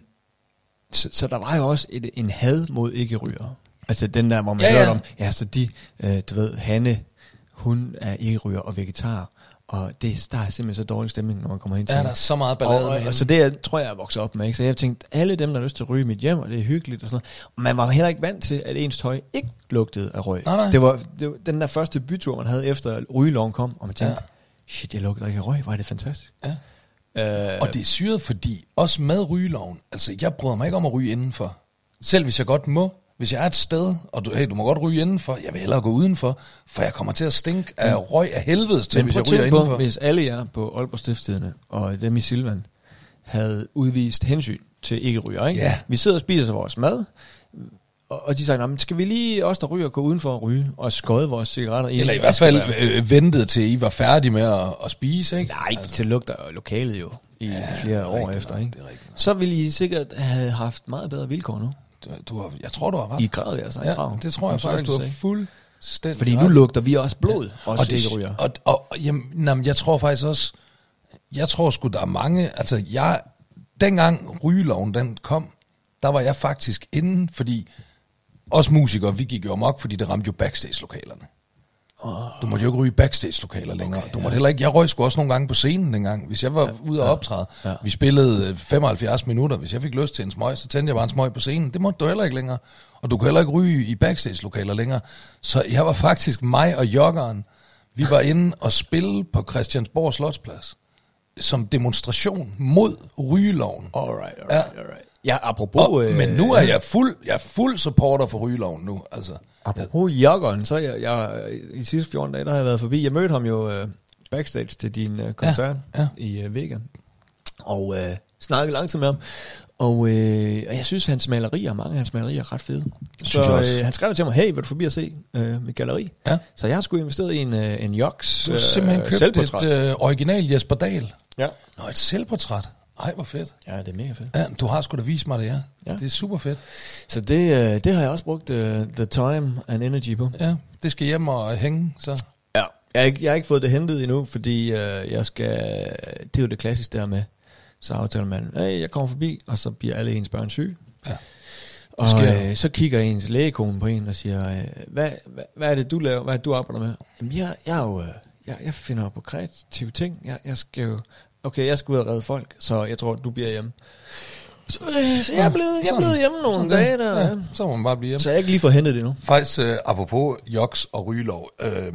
så der var jo også en had mod ikke-ryger. Altså den der, hvor man hørte om, så de, du ved, Hanne, hun er ikke ryger og vegetar, Og der er simpelthen så dårlig stemning, når man kommer hen til. Ja, der er så meget ballade. Og så det tror jeg vokset op med, ikke? Så jeg tænkte, alle dem, der har lyst til at ryge i mit hjem, og det er hyggeligt og sådan noget. Og man var heller ikke vant til, at ens tøj ikke lugtede af røg. Nej. Det var den der første bytur, man havde efter rygeloven kom, og man tænkte, shit, jeg lugter ikke af røg, hvor er det fantastisk. Ja. Og det er syret, fordi også med rygeloven, altså jeg bryder mig ikke om at ryge indenfor. Selv hvis jeg godt må. Hvis jeg er et sted, og du må godt ryge indenfor, jeg vil hellere gå udenfor, for jeg kommer til at stinke af røg af helvedes til, hvis jeg ryger indenfor. Hvis alle jer på Aalborg Stiftstidende og dem i Silvan havde udvist hensyn til ikke ryger, ikke? Ja. Vi sidder og spiser vores mad, og de sagde, skal vi lige os der ryger gå udenfor at ryge og skøde vores cigaretter? Eller i hvert fald ventede til I var færdige med at spise, ikke? Nej, altså. Det lugter lokalet jo i flere år efter, ikke? Så ville I sikkert have haft meget bedre vilkår nu. Jeg tror, du har ret. I grad, altså. Ja, det tror jeg faktisk, du har fuldstændig. Fordi nu lugter vi også blod, også ikke ryger. Jamen, jeg tror faktisk også, sgu, der er mange, altså dengang rygeloven den kom, der var jeg faktisk inde, fordi os musikere, vi gik jo amok, fordi det ramte jo backstage-lokalerne. Du måtte jo ikke ryge backstage-lokaler længere. Okay, du måtte heller ikke. Jeg røg sgu også nogle gange på scenen dengang. Hvis jeg var ude og optræde, vi spillede 75 minutter. Hvis jeg fik lyst til en smøg, så tændte jeg bare en smøg på scenen. Det måtte du heller ikke længere. Og du kunne heller ikke ryge i backstage-lokaler længere. Så jeg var faktisk mig og joggeren. Vi var inde og spille på Christiansborg Slotsplads som demonstration mod rygeloven. Alright. Ja, apropos... men nu er jeg fuld supporter for rygeloven nu, altså. Apropos joggeren, så jeg i sidste 14 dage, der har jeg været forbi. Jeg mødte ham jo backstage til din koncert i Vega, og snakkede langsomt med ham. Og jeg synes, mange af hans malerier er ret fede. Så han skrev til mig, hey, vil du forbi at se mit galleri? Ja. Så jeg har sgu investeret i en Joks Du har simpelthen købt et original Jesper Dahl. Ja. Nå, et selvportræt. Ej, hvor fedt. Ja, det er mega fedt. Ja, du har sgu da vist mig det, ja. Det er super fedt. Så det har jeg også brugt the time and energy på. Ja, det skal hjem og hænge, så. Ja, jeg har ikke fået det hentet endnu, fordi jeg skal... Det er jo det klassiske der med, så aftaler man, hey, jeg kommer forbi, og så bliver alle ens børn syge. Ja. Og så kigger ens lægekone på en og siger, hvad er det, du laver? Hvad er det, du arbejder med? Jamen, jeg finder på kreative ting. Jeg skal jo... Okay, jeg skal ud og redde folk, så jeg tror, du bliver hjemme. Så jeg er blevet hjemme nogle dage der. Ja, så må man bare blive hjemme. Så jeg ikke lige får hentet det nu. Faktisk, apropos Joks og rygelov,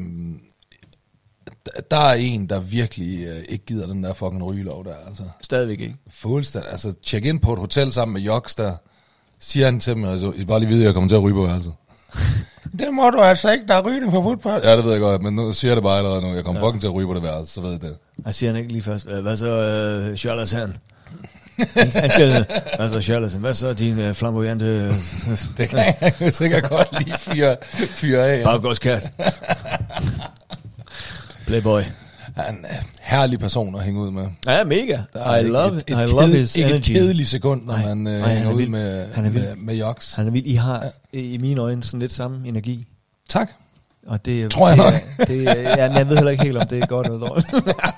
der er en, der virkelig ikke gider den der fucking rygelov der. Altså. Stadigvæk ikke. Fuldstændig. Altså, tjek ind på et hotel sammen med Joks, der siger han til mig, altså, I bare lige vide, at jeg kommer til at ryge på værelset. Det må du altså ikke, der er rygning for fodbold. Ja, det ved jeg godt, men nu siger jeg det bare allerede nu. Jeg kommer fucking til at ryge på det værelse, så ved jeg det. Jeg siger han ikke lige først. Hvad så, charlatan? Han siger, hvad så, charlatan? Hvad så, din flamboyante... Det kan jeg sikkert godt lige fyre af. Baggårdskat. Playboy. Han er en herlig person at hænge ud med. Ja, mega. I love his energy. Ikke et kedeligt sekund, når man hænger ud med Joks. Han er vild. I har i mine øjne sådan lidt samme energi. Tak. Og det tror jeg nok. Jeg ved heller ikke helt, om det er godt eller dårligt.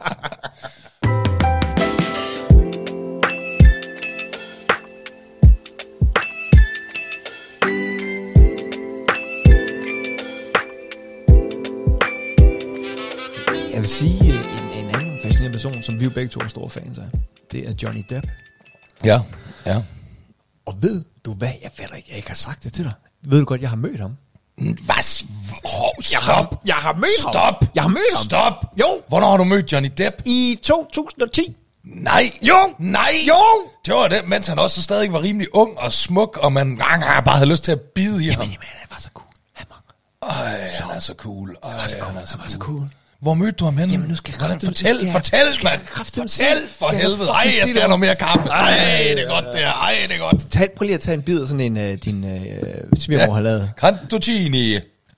Jeg vil sige, en anden fascinerende person, som vi jo begge to er store fans af, det er Johnny Depp. Ja. Og ved du hvad? Jeg ikke har sagt det til dig. Ved du godt, jeg har mødt ham? Hvad? Stop! Jeg har mødt ham! Jeg har mødt ham! Stop! Jo! Hvornår har du mødt Johnny Depp? I 2010. Nej! Jo! Nej! Jo! Det var det, mens han også stadig var rimelig ung og smuk, og man bare havde lyst til at bide i ham. Jamen, han var så cool. Han er så cool. Han var så cool. Hvor mødte du ham henne? Jamen, nu skal jeg fortæl, Fortæl for helvede. Ej, jeg skal have noget mere kaffe. Ej, det er godt det her. Ej, det er godt. Prøv lige at tage en bid af sådan en, din svigermor har lavet. Cantuccini.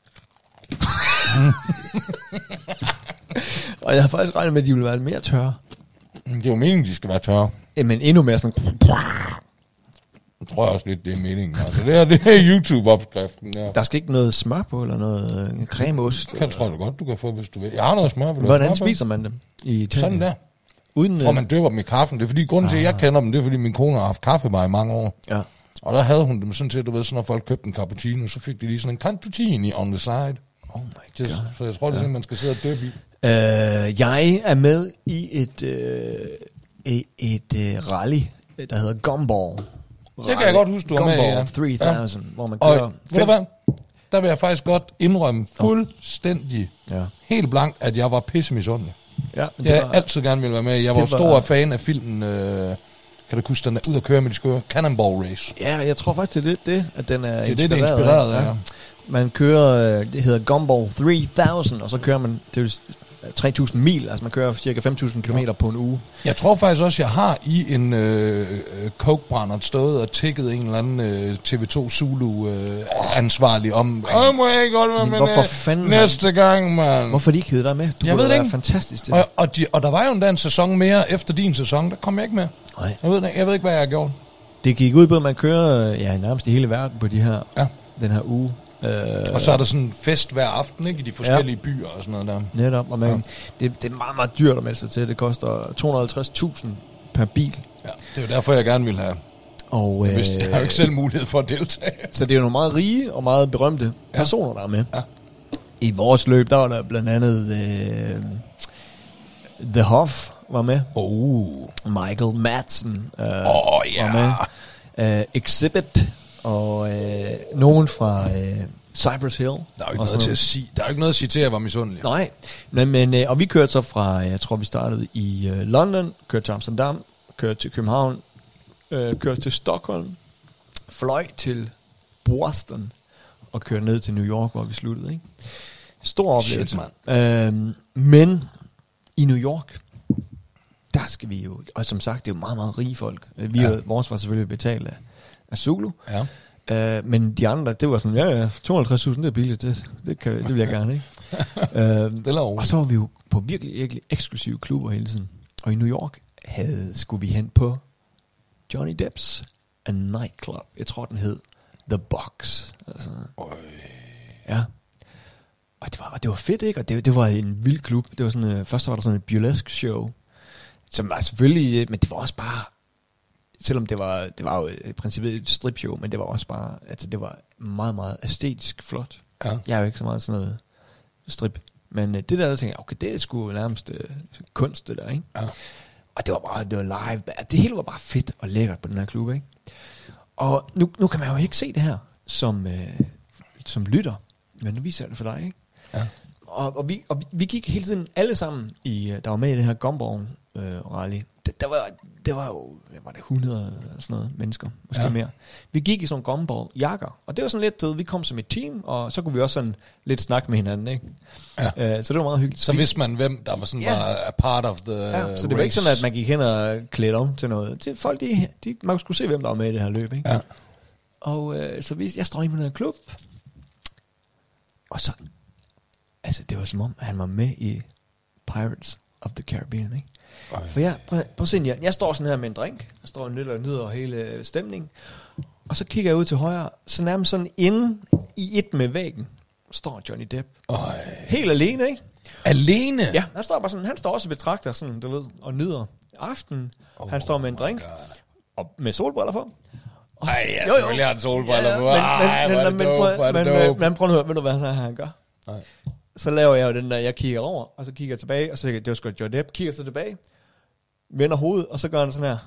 Og jeg har faktisk regnet med, at de ville være mere tørre. Det er jo meningen, de skal være tørre. Men endnu mere sådan... Jeg tror også lidt, det er meningen. Altså, det er YouTube-opskriften. Ja. Der skal ikke noget smør på, eller noget cremeost? Det tror jeg godt, du kan få, hvis du vil. Jeg har noget smør. Hvordan spiser man dem i Italien? Sådan der. Uden, tror man døber dem i kaffen. Det er fordi, grunden til, at jeg kender dem, det er fordi, min kone har haft kaffe bare i mange år. Ja. Og der havde hun dem sådan til, du ved, så når folk købte en cappuccino, så fik de lige sådan en cantuccini on the side. Oh my god. Så jeg tror, det er sådan, man skal sidde og døbe i. Jeg er med i et rally, der hedder Gumball. Det kan jeg godt huske, du er med i. Gumball 3000, hvor man kører... Og der vil jeg faktisk godt indrømme fuldstændig helt blank, at jeg var pissemisundelig. Ja, jeg altid gerne ville være med. Jeg var stor fan af filmen... Kan du huske, den er ud at køre med de skøre? Cannonball Race. Ja, jeg tror faktisk, det er lidt det, at den er inspireret. Det er inspireret af. Ja. Man kører, det hedder Gumball 3000, og så kører man, det er 3.000 mil, altså man kører cirka 5.000 kilometer på en uge. Jeg tror faktisk også, jeg har i en coke-brænder stået og tækket en eller anden TV2 Zulu-ansvarlig om... må jeg ikke godt være med hvorfor fanden næste gang, mand? Hvorfor de ikke hedder dig med? Jeg ved det ikke. Fantastisk. Det. Og der var jo en sæson mere efter din sæson, der kom jeg ikke med. Nej. Jeg ved ikke, hvad jeg har gjort. Det gik ud på, at man kører nærmest i hele verden på den her uge. Og så er der sådan en fest hver aften, ikke, i de forskellige byer og sådan noget der. Netop, og det er meget, meget dyrt at melde sig til. Det koster 250.000 per bil. Ja, det er jo derfor, jeg gerne vil have. Og jeg har jo ikke selv mulighed for at deltage. Så det er jo nogle meget rige og meget berømte personer, der er med. Ja. I vores løb, der var der blandt andet The Hoff var med. Michael Madsen var med. Exhibit og nogen fra Cypress Hill. Der er jo ikke noget til at sige. Der er jo ikke noget at sige til, at jeg var misundelig. Nej, men og vi kørte så fra, jeg tror vi startede i London, kørte til Amsterdam, kørte til København, kørte til Stockholm, fløj til Boston og kørte ned til New York, hvor vi sluttede. Ikke? Stor oplevelse. Men i New York, der skal vi jo, og som sagt, det er jo meget, meget rige folk. Vores var selvfølgelig betalt af Zulu. Ja. Men de andre, det var sådan, 250.000, det er billigt, det vil jeg gerne, ikke? Og så var vi jo på virkelig, virkelig eksklusive klubber hele tiden. Og i New York skulle vi hen på Johnny Depp's nightclub. Jeg tror, den hed The Box. Altså. Ja. Og det var fedt, ikke? Og det var en vild klub. Det var sådan, først var der sådan et burlesque show, som var selvfølgelig, men det var også bare, selvom det var jo i princippet et stripshow, men det var også bare, altså det var meget, meget æstetisk flot. Ja. Jeg er jo ikke så meget sådan noget strip, men det der tænkte jeg, okay, det er sgu nærmest kunst, det der, ikke? Ja. Og det var live, det hele var bare fedt og lækkert på den her klub, ikke? Og nu kan man jo ikke se det her som lytter, men nu viser jeg det for dig, ikke? Ja. Og vi gik hele tiden alle sammen der var med i det her Gumball rally. Det var jo 100 sådan noget mennesker, måske mere. Vi gik i sådan nogle Gumball-jakker, og det var sådan lidt, vi kom som et team, og så kunne vi også sådan lidt snakke med hinanden, ikke? Ja. Så det var meget hyggeligt. Så vidste man, hvem der var sådan var a part of the så det var ikke sådan, at man gik hen og klædte om til noget. Det, folk, man skulle se, hvem der var med i det her løb, ikke? Ja. Og så jeg strøg med noget klub, og så, altså det var som om, han var med i Pirates of the Caribbean, ikke? For prøv at se, jeg står sådan her med en drink, jeg står og nyder hele stemningen, og så kigger jeg ud til højre, så nærmest sådan inde i et med væggen, står Johnny Depp. Helt alene, ikke? Alene? Ja, han står bare sådan, han står også og betragter sådan, du ved, og nyder aftenen. Han står med en drink, og med solbriller på. Selvfølgelig har han solbriller på. Men prøv at høre, ved du hvad han gør? Nej. Så laver jeg jo den der, jeg kigger over, og så kigger jeg tilbage, og så tænker jeg, det var sgu Johnny Depp, kigger så tilbage, vender hovedet, og så gør han sådan her.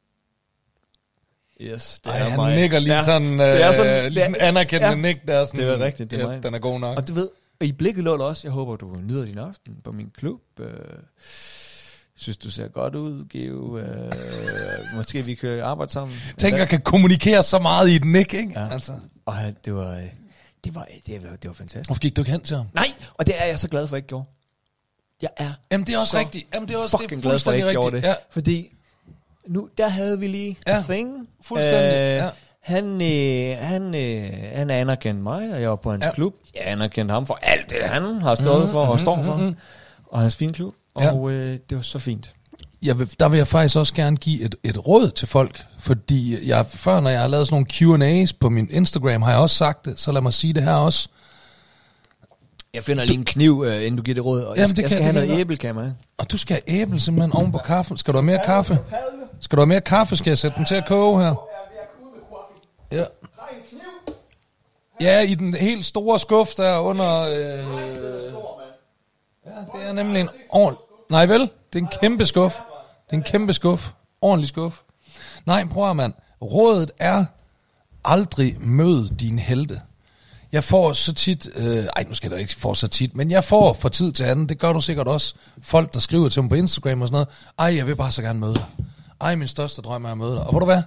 Yes, det er mig. Han nikker lige sådan, lige sådan anerkendende nik, der er sådan. Det var rigtigt, det er mig. Den er god nok. Og du ved, i blikket lå der også, jeg håber, du nyder din aften på min klub. Synes, du ser godt ud, Geo. Måske vi kan arbejde sammen. Tænker, kan kommunikere så meget i et nik, ikke? Ja. Altså. Og det var fantastisk. Hvorfor gik du ikke hen til ham? Nej, og det er jeg så glad for, at jeg ikke gjorde. Jeg er Jamen, det er også rigtigt. Jamen, det er også fucking glad for, at jeg ikke gjorde det. Ja. Fordi nu, der havde vi lige thing. Fuldstændig, Han anerkendte mig, og jeg var på hans klub. Jeg anerkendte ham for alt det, han har stået for og står for. Og hans fine klub. Og det var så fint. Der vil jeg faktisk også gerne give et råd til folk, fordi før, når jeg har lavet sådan nogle Q&A's på min Instagram, har jeg også sagt det, så lad mig sige det her også. Jeg finder lige en kniv, inden du giver det råd, og jeg skal have noget æblekammer. Og du skal have æble simpelthen oven på kaffe. Skal du have mere kaffe? Skal du have mere kaffe? Skal jeg sætte den til at koge her? Ja. Ja, i den helt store skuff der under... Ja, det er nemlig en ordentlig... Nej vel, det er en kæmpe skuff. Det er en kæmpe skuff. Ordentlig skuff. Nej, prøv at mand. Rådet er aldrig mød dine helte. Jeg får så tit... nu skal jeg da ikke få så tit, men jeg får fra tid til anden, det gør du sikkert også, folk, der skriver til mig på Instagram og sådan noget, jeg vil bare så gerne møde dig. Min største drøm er at møde dig. Og ved du hvad?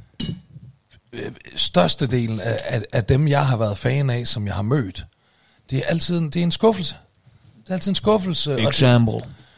Størstedelen af dem, jeg har været fan af, som jeg har mødt, det er en skuffelse. Det er altid en skuffelse. Example.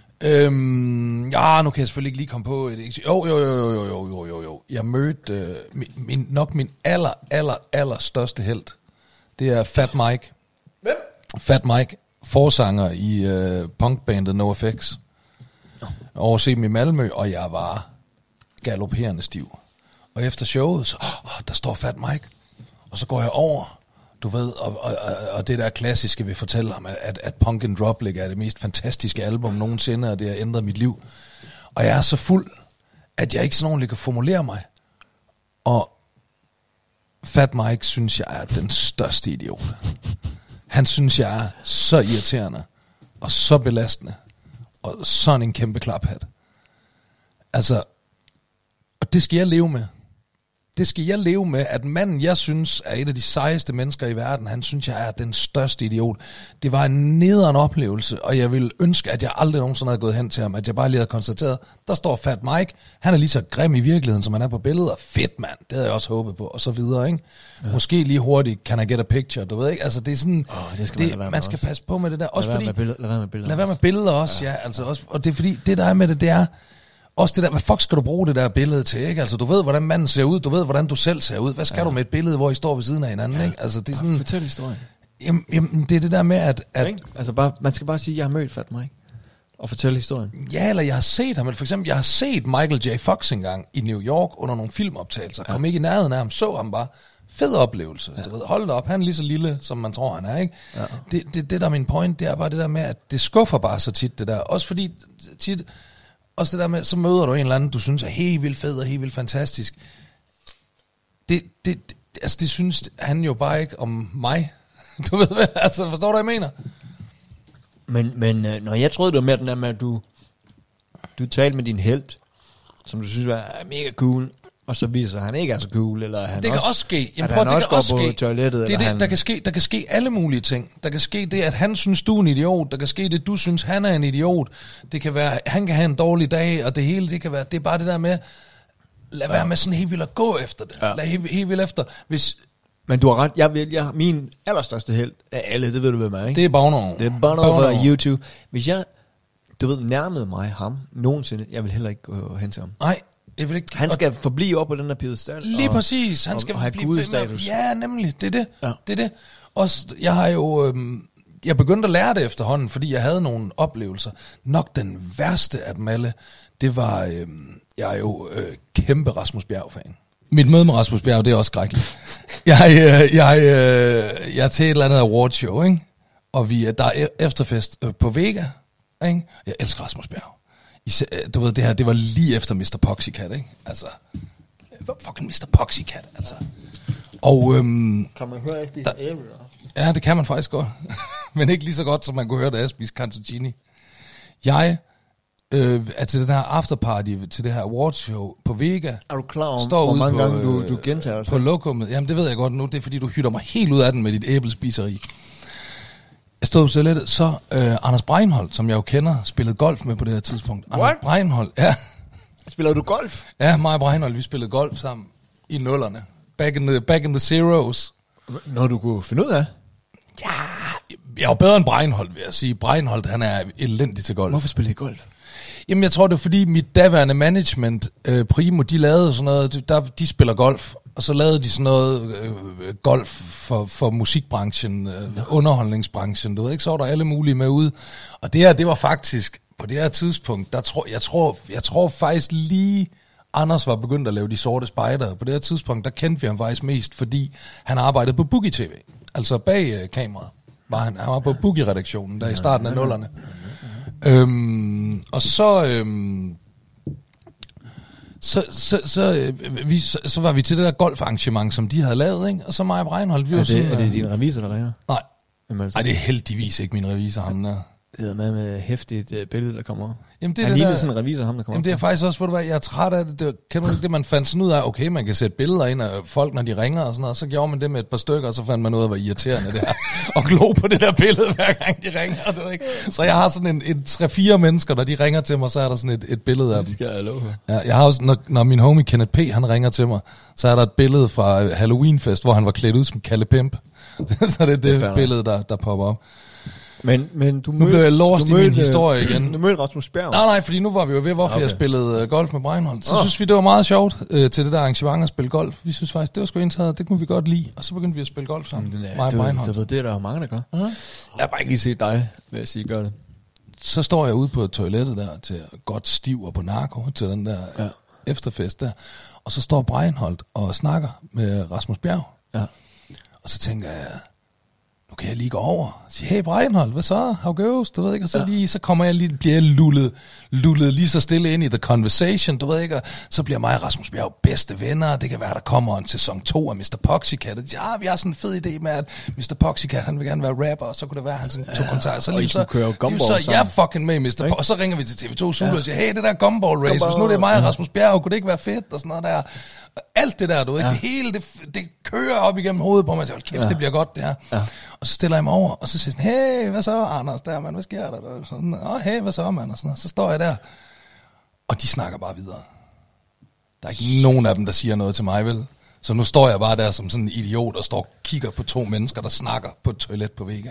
Nu kan jeg selvfølgelig ikke lige komme på et... Jo. Jeg mødte min aller største helt. Det er Fat Mike. Hvem? Fat Mike, forsanger i punkbandet NoFX. Og se dem i Malmø, og jeg var galopperende stiv. Og efter showet, så der står Fat Mike. Og så går jeg over, du ved, og det der klassiske vil fortælle ham, at Punk and Drublic er det mest fantastiske album nogensinde, og det har ændret mit liv. Og jeg er så fuld, at jeg ikke sådan ordentligt kan formulere mig. Og Fat Mike synes jeg er den største idiot. Han synes jeg er så irriterende, og så belastende, og sådan en kæmpe klaphat. Altså, og det skal jeg leve med. Det skal jeg leve med, at manden, jeg synes, er et af de sejeste mennesker i verden, han synes, jeg er den største idiot. Det var en nederen oplevelse, og jeg ville ønske, at jeg aldrig nogensinde havde gået hen til ham, at jeg bare lige havde konstateret, der står Fat Mike, han er lige så grim i virkeligheden, som han er på billeder. Fedt, mand, det havde jeg også håbet på, og så videre, ikke? Ja. Måske lige hurtigt, can I get a picture, du ved ikke? Altså, det er sådan, man skal passe på med det der. Også fordi, lad være med billeder også, ja. Altså også, og det er fordi, det der er med det er, også det der, hvad fuck skal du bruge det der billede til, ikke? Altså, du ved, hvordan manden ser ud, du ved, hvordan du selv ser ud. Hvad skal du med et billede, hvor I står ved siden af hinanden, ikke? Altså, det er sådan... Fortæl historien. Jamen, det er det der med, at altså, bare, man skal bare sige, jeg har mødt Fat Mike, og fortælle historien. Ja, eller jeg har set ham, eller for eksempel, jeg har set Michael J. Fox engang i New York under nogle filmoptagelser. Kom ikke i nærheden af ham, så ham bare. Fed oplevelse. Du ved, hold da op, han er lige så lille, som man tror, han er, ikke? Ja. Det der er min point, det er bare det der med, at det skuffer bare så tit, det der. Også fordi tit... Også det der med, så møder du en eller anden, du synes er helt vildt fed og helt vildt fantastisk. Det synes han jo bare ikke om mig. Du ved hvad, altså forstår du, hvad jeg mener? Men når jeg troede, det var mere den der med, at du talte med din helt, som du synes var mega cool, og så viser sig, at han ikke er så cool, eller han det kan også ske. Jamen, han også går på toilettet. Det er det, der kan ske alle mulige ting. Der kan ske det, at han synes, du er en idiot. Der kan ske det, du synes, han er en idiot. Det kan være, han kan have en dårlig dag, og det hele, det kan være, det er bare det der med, lad være med sådan helt vildt at gå efter det. Lad helt vildt efter. Men du har ret, jeg min allerstørste held af alle, det ved du hvem er, ikke? Det er Bono. Det er Bono fra YouTube. Hvis jeg, du ved, nærmede mig ham nogensinde, jeg vil heller ikke gå hen til ham. Nej. Han skal forblive op på den der piedestal. Lige præcis. Han skal have gudestatus. Ja, nemlig. Det er det. Ja. Det er det. Også, jeg har jo... jeg begyndte at lære det efterhånden, fordi jeg havde nogle oplevelser. Nok den værste af dem alle, det var... jeg er jo kæmpe Rasmus Bjerg-fan. Mit møde med Rasmus Bjerg, det er også skrækkeligt. Jeg er til et eller andet awardshow, ikke? Og der er efterfest på Vega, ikke? Jeg elsker Rasmus Bjerg. Du ved, det her, det var lige efter Mr. Poxycat, ikke? Altså, fucking Mr. Poxycat, altså. Og, kan man høre, at jeg spiser æble? Ja, det kan man faktisk godt. Men ikke lige så godt, som man kunne høre, da jeg spiste cantuccini. Jeg er til den her afterparty, til det her awardshow på Vega. Er du klar om, hvor mange gange du gentager på lokummet? Jamen, det ved jeg godt nu. Det er, fordi du hytter mig helt ud af den med dit æblespiseri. Jeg stod så lidt, så Anders Breinholt, som jeg jo kender, spillede golf med på det her tidspunkt. What? Anders Breinholt, ja. Spiller du golf? Ja, mig og Breinholt, vi spillede golf sammen i nullerne. Back in the zeros. Når du kunne finde ud af? Ja, jeg var bedre end Breinholt, vil jeg sige. Breinholt, han er elendig til golf. Hvorfor spillede I golf? Jamen, jeg tror, det er fordi mit daværende management, Primo, de lavede sådan noget, de spiller golf. Og så lavede de sådan noget golf for musikbranchen, underholdningsbranchen, du ved ikke, så var der alle mulige med ude. Og det her, det var faktisk, på det her tidspunkt, jeg tror faktisk lige, Anders var begyndt at lave De Sorte Spejdere. På det her tidspunkt, der kendte vi ham faktisk mest, fordi han arbejdede på Boogie TV, altså bag kameraet. Han var på Boogie-redaktionen, der i starten af nullerne. Og så... Så var vi til det der golfarrangement, som de havde lavet, ikke? Og så mig og Breinholt, vi var sådan... Er det din revisor, der ringer? Nej, det er heldigvis ikke min revisor, ham der. Det er med hæftigt billede, der kommer op. Jamen, det han er lignede der, sådan en revisor, ham der kommer jamen, det er faktisk også, hvor du var, jeg er træt af det. Kan du ikke det, man fandt sådan ud af, okay, man kan sætte billeder ind af folk, når de ringer og sådan noget. Så gjorde man det med et par stykker, og så fandt man ud af, hvor irriterende det er. Og glo på det der billede, hver gang de ringer. Du ved ikke. Så jeg har sådan en 3-4 mennesker, når de ringer til mig, så er der sådan et billede af dem. Det skal jeg love for. Ja, jeg har også, når min homie Kenneth P., han ringer til mig, så er der et billede fra Halloweenfest, hvor han var klædt ud som Kalle Pimp. Så det er det billede, der popper op. Men du nu blev jeg lost i min historie igen. Du mødte Rasmus Bjerg. Nej, fordi nu var vi jo ved, hvorfor jeg spillede golf med Breinholt. Så synes vi, det var meget sjovt til det der arrangement at spille golf. Vi synes faktisk, det var sgu indtaget, det kunne vi godt lide. Og så begyndte vi at spille golf sammen. Mig og Breinholt. Det er der jo mange, der gør. Jeg har bare ikke lige set dig, vil jeg sige, gør det. Så står jeg ude på toilettet der, til godt stiv og på narko, til den der efterfest der. Og så står Breinholt og snakker med Rasmus Bjerg. Ja. Og så tænker jeg, nu kan jeg lige gå over og sige, hey Breinholt, hvad så? How goes? Du ved ikke, og så, så kommer jeg lige, bliver jeg lullet lige så stille ind i the conversation, du ved ikke, og så bliver mig og Rasmus Bjerg bedste venner, det kan være, der kommer en sæson 2 af Mr. Poxycat, vi har sådan en fed idé med, at Mr. Poxycat, han vil gerne være rapper, og så kunne det være, han sådan tog kontakt, så lige så jeg fucking med Mr. Poxycat, og så ringer vi til TV2 Zulu og siger, hey, det der gumball race, hvis nu det er mig og Rasmus Bjerg, kunne det ikke være fedt, og sådan noget der. Alt det der, du ved ikke, det hele, det kører op igennem hovedet på mig, og jeg siger, kæft, det bliver godt, det her. Ja. Og så stiller jeg mig over, og så siger jeg sådan, hey, hvad så, Anders, der, man, hvad sker der? Sådan, hey, hvad så, man? Og sådan, så står jeg der, og de snakker bare videre. Der er ikke nogen af dem, der siger noget til mig, vel? Så nu står jeg bare der som sådan en idiot, og står og kigger på 2 mennesker, der snakker på et toilet på Vega.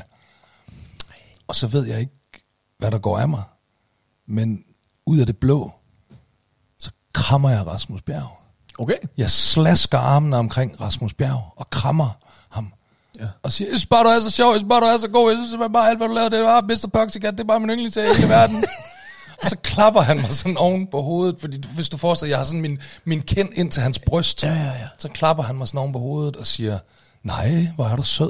Og så ved jeg ikke, hvad der går af mig. Men ud af det blå, så krammer jeg Rasmus Bjerg. Okay. Jeg slasker armene omkring Rasmus Bjerg og krammer ham. Ja. Og siger, jeg synes bare, du er så sjov, jeg synes bare, du er så god, jeg synes bare, alt hvad du laver, det er bare Mr. Poxycat, det er bare min yndlingsserie i hele verden. Og så klapper han mig sådan oven på hovedet, fordi hvis du forestiller, jeg har sådan min kind ind til hans bryst. Ja. Så klapper han mig sådan oven på hovedet og siger, nej, hvor er du sød.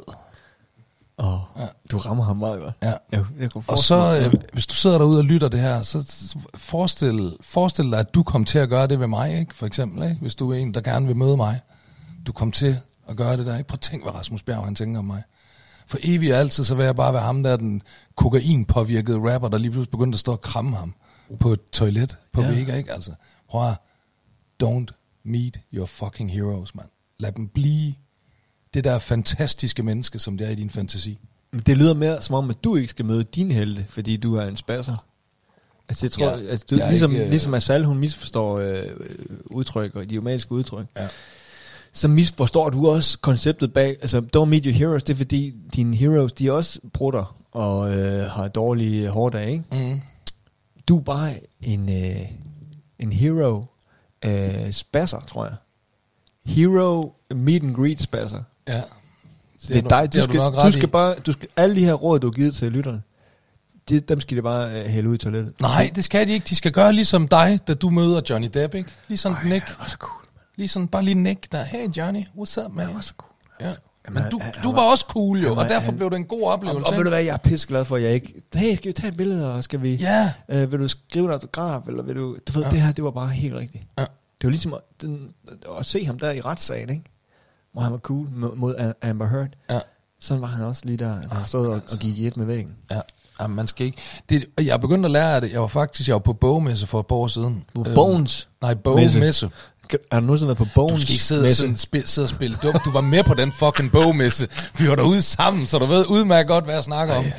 Du rammer ham meget godt. Ja. Og så, hvis du sidder derude og lytter det her, så forestil dig, at du kom til at gøre det ved mig, ikke? For eksempel, ikke? Hvis du er en, der gerne vil møde mig. Du kom til at gøre det der, ikke? Prøv at tænk, hvad Rasmus Bjerg, han tænker om mig. For evigt og altid, så vil jeg bare være ham der, den kokain-påvirkede rapper, der lige pludselig begyndte at stå og kramme ham på et toilet på Vega, ikke? Altså, prøv at, don't meet your fucking heroes, man. Lad dem blive det der fantastiske menneske, som det er i din fantasi. Det lyder mere som om, at du ikke skal møde dine helte, fordi du er en spasser. Altså, jeg tror, at du, ligesom Asal, hun misforstår udtryk og idiomatiske udtryk. Ja. Så misforstår du også konceptet bag, altså don't meet your heroes, det er fordi dine heroes, de er også brutter og har dårlige hårdage, ikke? Mm. Du er bare en hero spasser, tror jeg. Hero meet and greet spasser. Ja. Det er dig, du skal alle de her råd, du har givet til lytterne, dem skal de bare hælde ud i toilettet. Nej, det skal de ikke. De skal gøre ligesom dig, da du møder Johnny Depp, ikke? Ligesom Nick. Det var så cool. Ligesom bare lige Nick der, hey Johnny, what's up, man? Det var så cool. Ja. Men du var også cool jo, og derfor blev det en god oplevelse. Og ved du hvad, jeg er pisseglad for, at jeg ikke, hey, skal vi tage et billede, og skal vi, vil du skrive en autograf, eller vil du ved, det her, det var bare helt rigtigt. Ja. Det var ligesom at se ham der i retssagen, ikke? Hvor han var cool mod Amber Heard. Ja. Sådan var han også lige der, han stod og gik i et med væggen. Ja. Jamen, man skal ikke. Jeg er begyndt at lære af det. Jeg var på bogmesse for et par år siden. Bones? Nej, bogmesse. Har du nogensinde været på Bones? Du skal ikke sidde og spille dumt. Du var med på den fucking bogmesse. Vi var derude sammen, så du ved udmærket godt, hvad jeg snakker om.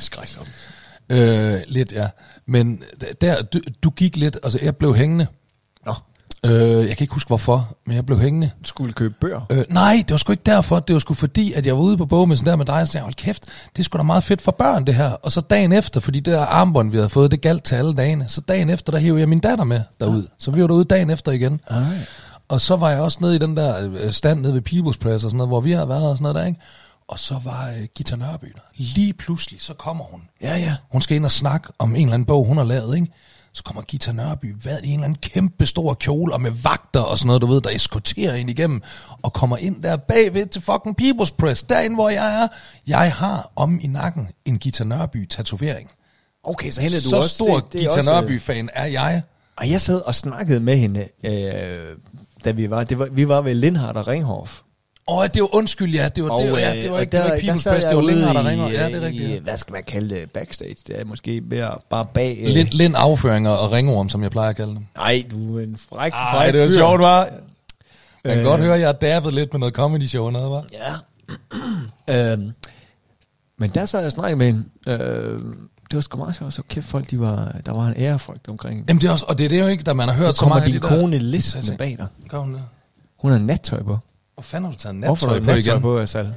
Lidt, ja. Men der, du gik lidt, altså jeg blev hængende. Nå. Jeg kan ikke huske hvorfor, men jeg blev hængende. Du skulle købe bøger? Nej, det var sgu ikke derfor. Det var sgu fordi, at jeg var ude på bogmessen der med dig, og så sagde jeg, hold kæft, det er sgu da meget fedt for børn det her. Og så dagen efter, fordi det der armbånd, vi havde fået, det galt til alle dagene. Så dagen efter, der hævde jeg min datter med derud. Så vi var derude dagen efter igen. Og så var jeg også nede i den der stand nede ved People's Press og sådan noget, hvor vi havde været og sådan noget der, ikke? Og så var Gita Nørby der. Lige pludselig, så kommer hun. Ja. Hun skal ind og snakke om en eller anden bog, hun har lavet, ikke? Så kommer Gita Nørby, hvad i en eller anden kæmpe stor kjole, og med vagter og sådan noget, du ved, der eskorterer ind igennem, og kommer ind der bagved til fucking People's Press, derinde hvor jeg er. Jeg har om i nakken en Gita Nørby-tatovering. Okay, så hende du så også... Så stor Gita Nørby-fan er jeg. Og jeg sad og snakkede med hende, da vi var ved Lindhardt og Ringhof. det var undskyld, ja. Det var ikke People's Press, det var Lindhardt, der ringer. Ja, det er rigtigt. Hvad skal man kalde det? Backstage? Det er måske mere bare bag... Lind afføringer og ringorm, som jeg plejer at kalde dem. Nej, du er en fræk det var sjovt, hva'? Man kan godt høre, at jeg har dabbet lidt med noget comedy show, noget, hva'? Ja. Men der så jeg snakket med en... det var sgu meget sjovt, så kæft folk, der var en ærefrygt omkring. Jamen det er også, og det er jo ikke, da man har hørt så mange af de der... kommer din kone listen bag dig. Gør hun det? Hun har nattøj på. Hvor fanden har du taget nattøj på igen? På, Sal?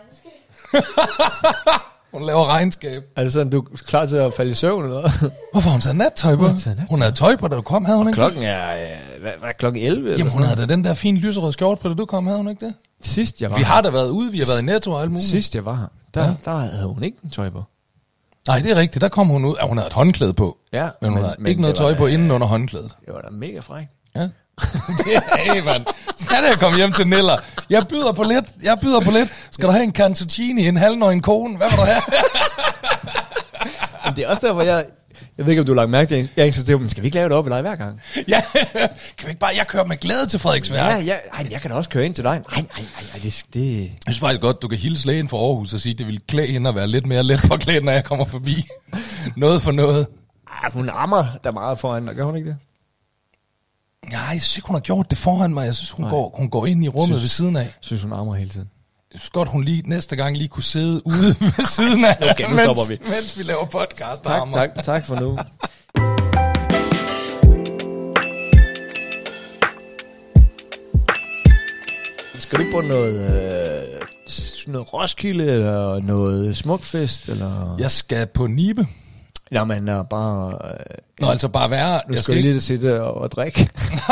Hun laver regnskab. Er det sådan, du er klar til at falde i søvn, eller hvad? Hvorfor har hun taget nattøj på? Hun havde tøj på, da du kom, havde hun ikke? Klokken er... Hvad er klokken 11? Jamen hun havde da den der fine lyserøde skjort på, da du kom, havde hun ikke det? Sidst jeg var Vi har da været ude, vi har været i Netto og alt muligt. Sidst jeg var her, der havde hun ikke en tøj på. Nej, det er rigtigt. Der kom hun ud. Hun havde et håndklæde på. Ja. Men hun havde ikke noget tøj på inden under håndklædet. Det var da mega fræk. Ja. Det er mand. Så er det at komme hjem til Niller. Jeg byder på lidt. Skal du have en cantuccini, en halvnøgen kone? Hvad vil du have? Men det er også der, hvor jeg ved ikke, om du har lagt mærke til, jeg insisterer, men skal vi ikke lave det op i dig hver gang? Ja, kan vi ikke bare, jeg kører med glæde til Frederiksværk. Ja, jeg kan da også køre ind til dig. Nej, det... Jeg synes faktisk godt, du kan hilse lægen fra Aarhus og sige, at det vil klæde hende at være lidt mere let påklædt, når jeg kommer forbi. Noget for noget. Hun ammer der meget foran dig, gør hun ikke det? Nej, jeg synes ikke, hun har gjort det foran mig. Jeg synes, hun går ind i rummet ved siden af. Synes hun ammer hele tiden. Jeg synes godt, hun næste gang lige kunne sidde ude ved siden af, okay, nu stopper vi. Mens vi laver podcast. Tak for nu. Skal du på noget Roskilde, eller noget Smukfest, eller? Jeg skal på Nibe. Ja, men bare... altså bare være... Nu skal jeg lige sidde og drikke.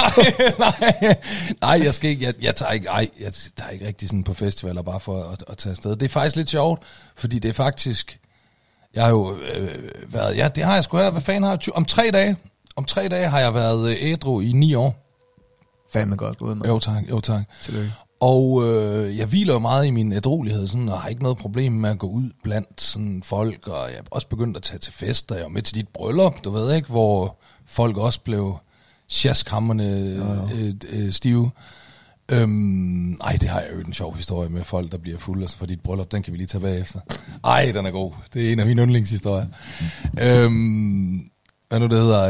Nej, jeg skal ikke... Jeg tager ikke rigtig sådan på festivaler bare for at tage afsted. Det er faktisk lidt sjovt, fordi det er faktisk... Jeg har jo været... Ja, det har jeg sgu her. Hvad fanden har jeg... Om 3 dage har jeg været ædru i 9 år. Fandme godt gået med. Jo tak. Tillykke. Og jeg hviler jo meget i min ædruelighed, sådan, og har ikke noget problem med at gå ud blandt sådan, folk, og jeg er også begyndt at tage til fester. Jeg var med til dit bryllup, du ved ikke, hvor folk også blev sjaskhamrende stive. Det har jeg jo en sjov historie med folk, der bliver fulde for dit bryllup. Den kan vi lige tage bagefter. Den er god. Det er en af mine yndlingshistorier. Hvad nu det hedder?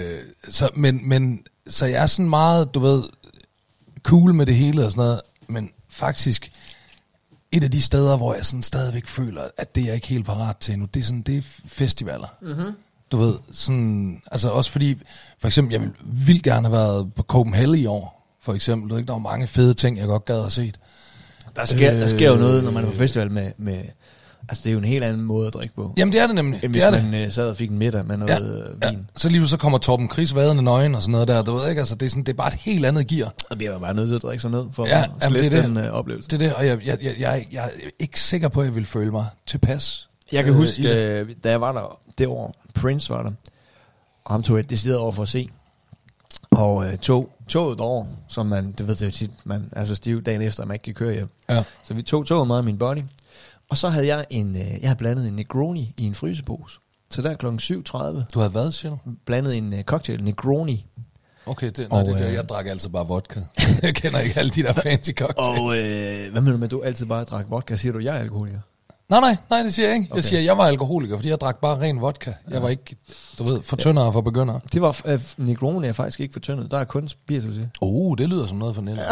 Så jeg er sådan meget, du ved, cool med det hele og sådan noget, men faktisk et af de steder, hvor jeg sådan stadigvæk føler, at det er jeg ikke helt parat til nu, det er festivaler. Mm-hmm. Du ved, sådan, altså også fordi, for eksempel, jeg ville vildt gerne have været på Copenhagen i år, for eksempel. Du ved ikke, der var mange fede ting, jeg godt gad at have set. Der sker jo noget, når man er på festival med altså det er jo en helt anden måde at drikke på. Jamen det er det nemlig. Hvis man sad og fik en middag med noget vin. Ja. Så lige så kommer Torben Chris vadende nøgen og sådan noget der, du ved ikke, altså det er bare et helt andet gear. Og vi er jo bare nødt til at drikke sig ned for at slette den oplevelse. Det er det, og jeg er ikke sikker på, at jeg vil føle mig tilpas. Jeg kan huske, da jeg var der det år, Prince var der, og ham tog jeg decideret over for at se. Og toget over, som man, det ved jeg tit, man er så stiv dagen efter, at man ikke kan køre hjem. Ja. Så vi tog toget med min buddy. Og så havde jeg jeg havde blandet en Negroni i en frysepose. Så der kl. 7.30. Du havde hvad, siger du? Blandet en cocktail, Negroni. Okay, det gør jeg. drak altså bare vodka. Jeg kender ikke alle de der fancy cocktails. Og hvad mener du med, at du altid bare drak vodka? Siger du, jeg er alkoholiker? Nej, det siger jeg ikke. Okay. Jeg siger, at jeg var alkoholiker, fordi jeg drak bare ren vodka. Jeg var ikke, du ved, for tyndere for begyndere. Det var, Negroni er faktisk ikke for tyndet. Der er kun spiritus i. Det lyder som noget for Nille.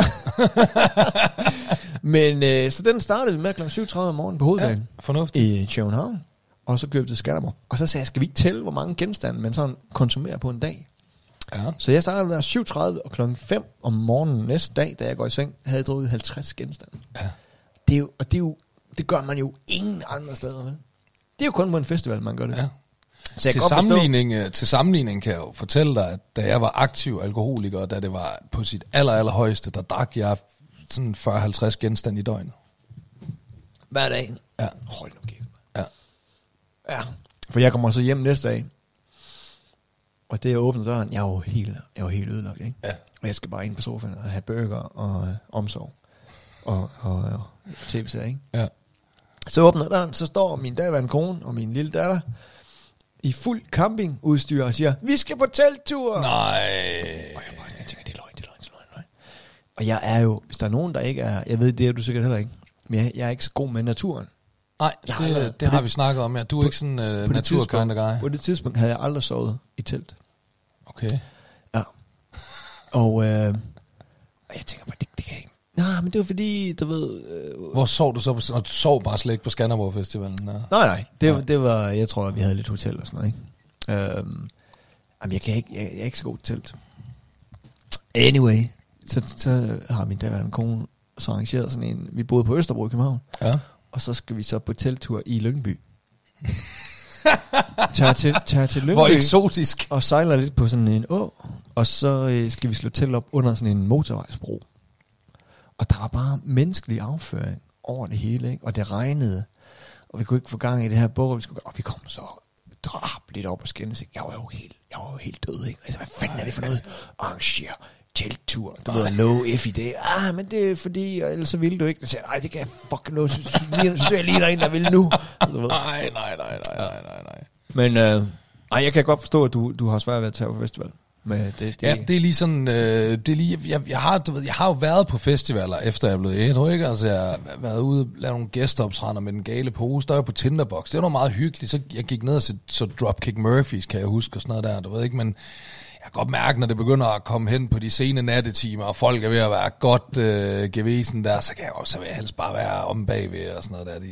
Men så den startede vi med kl. 7.30 om morgenen på hoveddagen. Fornuftigt. I København. Og så købte Skanderborg. Og så sagde jeg, skal vi ikke tælle, hvor mange genstande man sådan konsumerer på en dag? Ja. Så jeg startede der 7.30, og kl. 5 om morgenen næste dag, da jeg går i seng, havde jeg drukket 50 genstande. Ja. Det gør man jo ingen andre steder med. Det er jo kun på en festival, man gør det. Ja. Så til sammenligning kan jeg jo fortælle dig, at da jeg var aktiv alkoholiker, og da det var på sit allerhøjeste, der drak jeg sådan 40-50 genstande i døgnet. Hver dag? Ja. Hold nu kæft. Ja. For jeg kommer så hjem næste dag, og det jeg åbner døren, jeg var helt ødelagt, ikke? Ja. Og jeg skal bare ind på sofaen og have burger og omsorg og tv-serier, ikke? Ja. Så åbner døren, så står min daværende kone og min lille datter i fuld campingudstyr og siger, vi skal på telttur. Nej. Og jeg tænker, det er løgn. Og jeg er jo, hvis der er nogen, der ikke er, jeg ved, det er du sikkert heller ikke, men jeg er ikke så god med naturen. Nej, det har vi snakket om, ja. Du er ikke sådan naturkærende guy. På det tidspunkt havde jeg aldrig sovet i telt. Okay. Ja. Og jeg tænker bare, det kan jeg ikke. Nej, men det var fordi, du ved... Hvor sov du så? Du sov bare slet ikke på Skanderborg Festivalen? Ja. Nej. Det var, jeg tror, vi havde lidt hotel og sådan noget, ikke? Jamen, jeg er ikke så god til telt. Anyway, så har min daværende kone så arrangeret sådan en... Vi boede på Østerbro i København. Ja. Og så skal vi så på telttur i Lyngby. tager til Lyngby. Hvor eksotisk. Og sejler lidt på sådan en å. Og så skal vi slå telt op under sådan en motorvejsbro. Og der var bare menneskelig afføring over det hele, ikke? Og det regnede. Og vi kunne ikke få gang i det her bog. Og vi kom så lidt op og skændes. Jeg var jo helt død, ikke? Altså, hvad fanden er det for noget? Arrangere telttur. Du ved, low F i det. Men det er fordi, ellers så ville du ikke. Jeg siger, nej, det kan jeg fucking noget. Synes jeg lige, der er en, der vil nu. Nej. Men jeg kan godt forstå, at du har svært ved at tage på festival. Med det. Ja, det er lige sådan, jeg har jo været på festivaler, efter jeg er blevet ædru, ikke? Altså, jeg har været ude og lavet nogle gæsteoptræder med den gale pose, der var på Tinderbox. Det var noget meget hyggeligt, så jeg gik ned og så Dropkick Murphys, kan jeg huske, og sådan noget der, du ved ikke, men jeg kan godt mærke, når det begynder at komme hen på de sene nattetimer, og folk er ved at være godt gevesen der, så kan jeg også helst bare være om bagved og sådan noget der.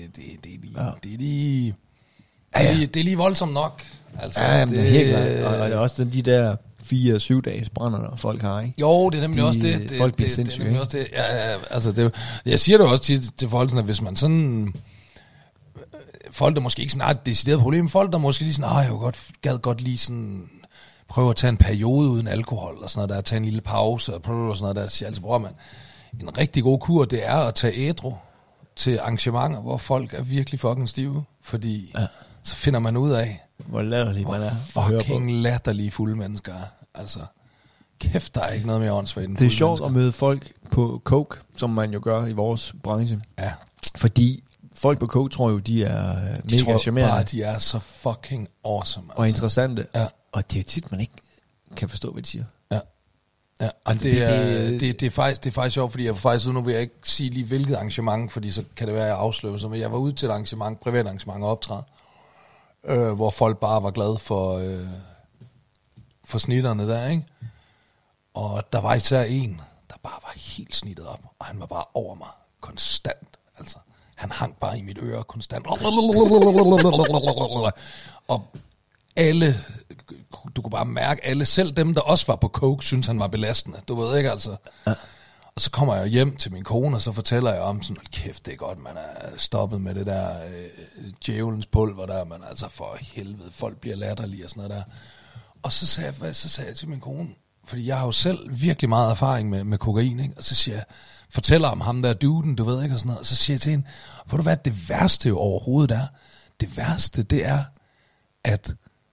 Det er lige voldsomt nok. Altså, ja, det er helt klart. Og det er også de der 4-7 dages brænder, der folk har, ikke? Jo, det er nemlig også det. Folk bliver sindssyge, det er også det. Ja, altså, jeg siger det også til folk, at hvis man sådan... Folk, der måske ikke sådan har et decideret problem, folk, der måske lige sådan, jeg gad godt lige sådan... Prøve at tage en periode uden alkohol, og sådan noget der, tage en lille pause, og sådan noget der, siger altså, bror man, en rigtig god kur, det er at tage ædru til arrangementer, hvor folk er virkelig fucking stive, fordi så finder man ud af, hvor latterlige man er. Fucking latterlige fulde mennesker. Altså, kæft, der er ikke noget mere åndssvagt. Det er sjovt at møde folk på coke, som man jo gør i vores branche. Ja. Fordi folk på coke tror jo, de er mega charmerende. De er så fucking awesome. Altså. Og interessante. Ja. Og det er tit, man ikke kan forstå, hvad de siger. Ja, og det er faktisk sjovt, fordi jeg faktisk nu vil jeg ikke sige lige hvilket arrangement, fordi så kan det være, at jeg afslører sig. Men jeg var ude til et arrangement, privat arrangement og optræde, hvor folk bare var glade for snitterne der, ikke? Og der var især en, der bare var helt snittet op, og han var bare over mig konstant, altså. Han hang bare i mit øre konstant. Og alle, du kunne bare mærke, alle, selv dem, der også var på coke, synes han var belastende. Du ved ikke, altså. Ja. Og så kommer jeg hjem til min kone, og så fortæller jeg om sådan, kæft, det er godt, man er stoppet med det der djævelens pulver der, man altså for helvede, folk bliver latterlige og sådan noget der. Og så sagde jeg til min kone, fordi jeg har jo selv virkelig meget erfaring med kokain, ikke? Og så siger jeg, fortæller om ham der duden, du ved ikke, og sådan noget. Og så siger jeg til hende, ved du hvad, det værste jo overhovedet er? Det værste, det er, at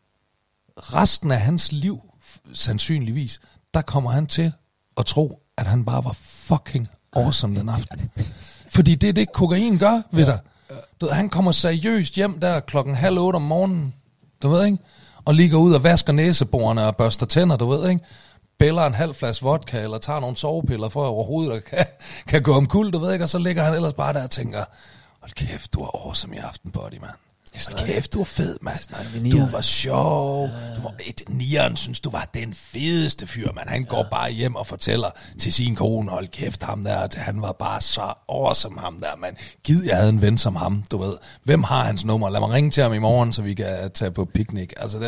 resten af hans liv, sandsynligvis, der kommer han til at tro, at han bare var fucking awesome den aften. Fordi det er det, kokain gør ved dig. Du ved, han kommer seriøst hjem der 7:30 om morgenen, du ved ikke, og ligger ud og vasker næseborene og børster tænder, du ved ikke, bæller en halv flaske vodka, eller tager nogle sovepiller for at overhovedet kan gå omkuld, du ved ikke, og så ligger han ellers bare der og tænker, hold kæft, du er awesome i aften, buddy, mand. Kæft, du var fed, mand. Du var sjov. Du var nieren, synes du var den fedeste fyr, mand. Han går bare hjem og fortæller til sin kone, hold kæft, ham der, han var bare så awesome, ham der, mand. Gid, jeg havde en ven som ham, du ved. Hvem har hans nummer? Lad mig ringe til ham i morgen, så vi kan tage på piknik. Altså,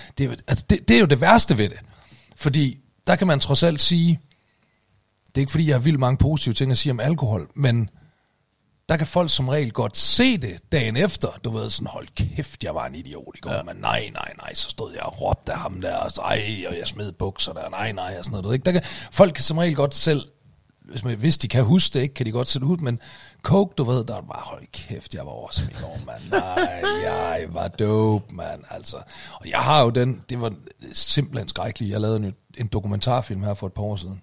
det er jo det værste ved det. Fordi der kan man trods alt sige, det er ikke fordi, jeg har vildt mange positive ting at sige om alkohol, men der kan folk som regel godt se det dagen efter. Du ved sådan, hold kæft, jeg var en idiot i går, men nej, så stod jeg og råbte af ham der, og så, og jeg smed bukser der, nej, og sådan noget. Du ved, ikke? Folk kan som regel godt selv, hvis de kan huske det, ikke, kan de godt sætte ud, men coke, du ved, der var bare, hold kæft, jeg var awesome i går, mand. Nej, jeg var dope, mand, altså. Og jeg har jo det var simpelthen skrækkeligt. Jeg lavede en dokumentarfilm her for et par år siden.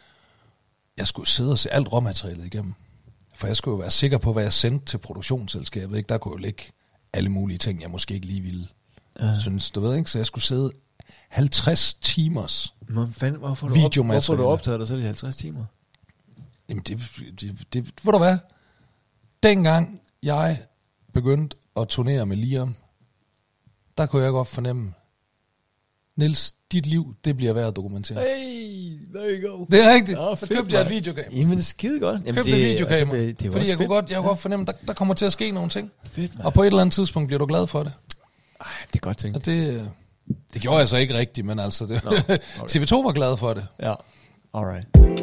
Jeg skulle sidde og se alt råmaterialet igennem. For jeg skulle jo være sikker på, hvad jeg sendte til produktionsselskabet. Ikke? Der kunne jo ligge alle mulige ting, jeg måske ikke lige ville synes. Du ved ikke, så jeg skulle sidde 50 timers videomateriale. Hvorfor du optaget dig selv i 50 timer? Jamen, det ved du hvad? Dengang jeg begyndte at turnere med Liam, der kunne jeg godt fornemme, Niels, dit liv, det bliver værd at dokumentere. Hey, there you go. Det er rigtigt. Så købte jeg et videokamera. Jamen, det er skide godt. Købte et videokamera, fordi jeg kunne godt fornemme, der kommer til at ske nogle ting. Fedt, og på et eller andet tidspunkt bliver du glad for det. Ej, det er godt tænkt. Og det gjorde jeg så ikke rigtigt, men altså, okay. TV2 var glad for det. Ja, alright.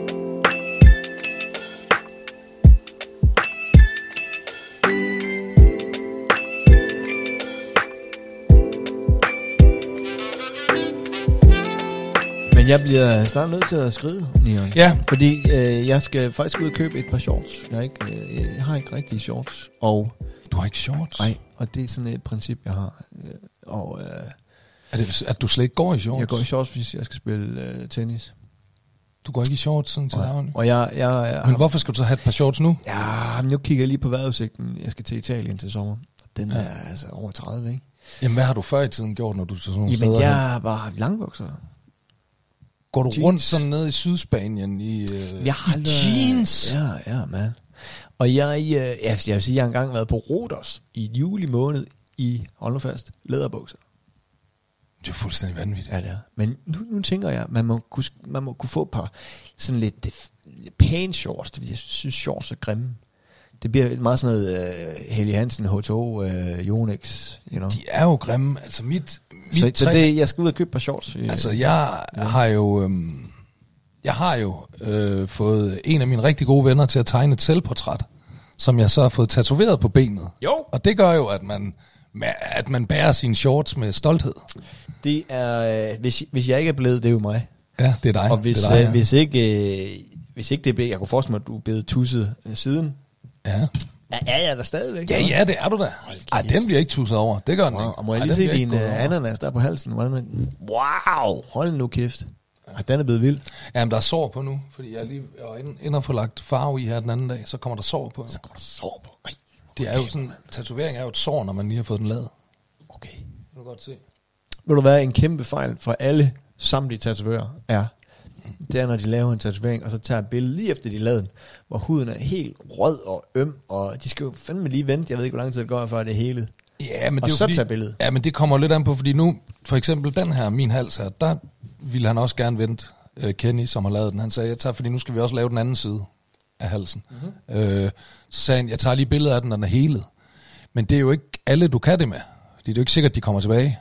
Men jeg bliver snart nødt til at skride, Nian. Ja. Fordi jeg skal faktisk ud og købe et par shorts. Jeg har ikke rigtige shorts. Og du har ikke shorts? Nej, og det er sådan et princip, jeg har. Er det, at du slet ikke går i shorts? Jeg går i shorts, hvis jeg skal spille tennis. Du går ikke i shorts sådan til daglig? Og jeg men hvorfor skal du så have et par shorts nu? Ja, men nu kigger jeg lige på vejrudsigten. Jeg skal til Italien til sommer. Den er altså over 30, ikke? Jamen, hvad har du før i tiden gjort, når du så sådan nogle steder? Jamen, jeg var langbukser. Går du rundt sådan ned i Sydspanien i jeans? Ja, man. Og jeg vil sige, jeg har engang været på Rodos i juli måned i, hold nu fast, læderbukser. Det er fuldstændig vanvittigt. Ja, det er. Men nu tænker jeg, man må kunne få et par sådan lidt pæne shorts. Jeg synes, shorts er grimme. Det bliver meget sådan noget Helly Hansen, H2O, Yonex, you know. De er jo grimme. Altså så det, jeg skal ud og købe et par shorts. Altså jeg har jo fået en af mine rigtig gode venner til at tegne et selvportræt, som jeg så har fået tatoveret på benet. Jo. Og det gør jo, at man bærer sine shorts med stolthed. Det er, hvis jeg ikke er blevet, det er jo mig. Ja, det er dig. Og hvis, det er dig, hvis ikke det blev, jeg kunne forestille mig, at du er blevet tusset siden. Ja. Er jeg der stadigvæk? Ja, det er du da. Ej, den bliver ikke tusset over. Det gør den ikke. Og må jeg lige se din ananas der på halsen? Wow, hold nu kæft. Den er blevet vild. Jamen, der er sår på nu, fordi jeg var inde og få lagt farve i her den anden dag, så kommer der sår på. Ej, det er jo sådan, tatovering er jo et sår, når man lige har fået den lavet. Okay. Det kan du godt se. Vil du være en kæmpe fejl for alle samtlige tatovører er, det er, når de laver en tatovering, og så tager et billede lige efter de lavede den, hvor huden er helt rød og øm, og de skal jo fandme lige vente, jeg ved ikke, hvor lang tid det går, før det er helet. Ja, men og det er så fordi, tager billedet. Ja, men det kommer lidt an på, fordi nu, for eksempel den her, min hals her, der ville han også gerne vente, Kenny, som har lavet den. Han sagde, jeg tager, fordi nu skal vi også lave den anden side af halsen. Mm-hmm. Så sagde han, jeg tager lige billeder af den, når den er helet. Men det er jo ikke alle, du kan det med. Det er jo ikke sikkert, at de kommer tilbage.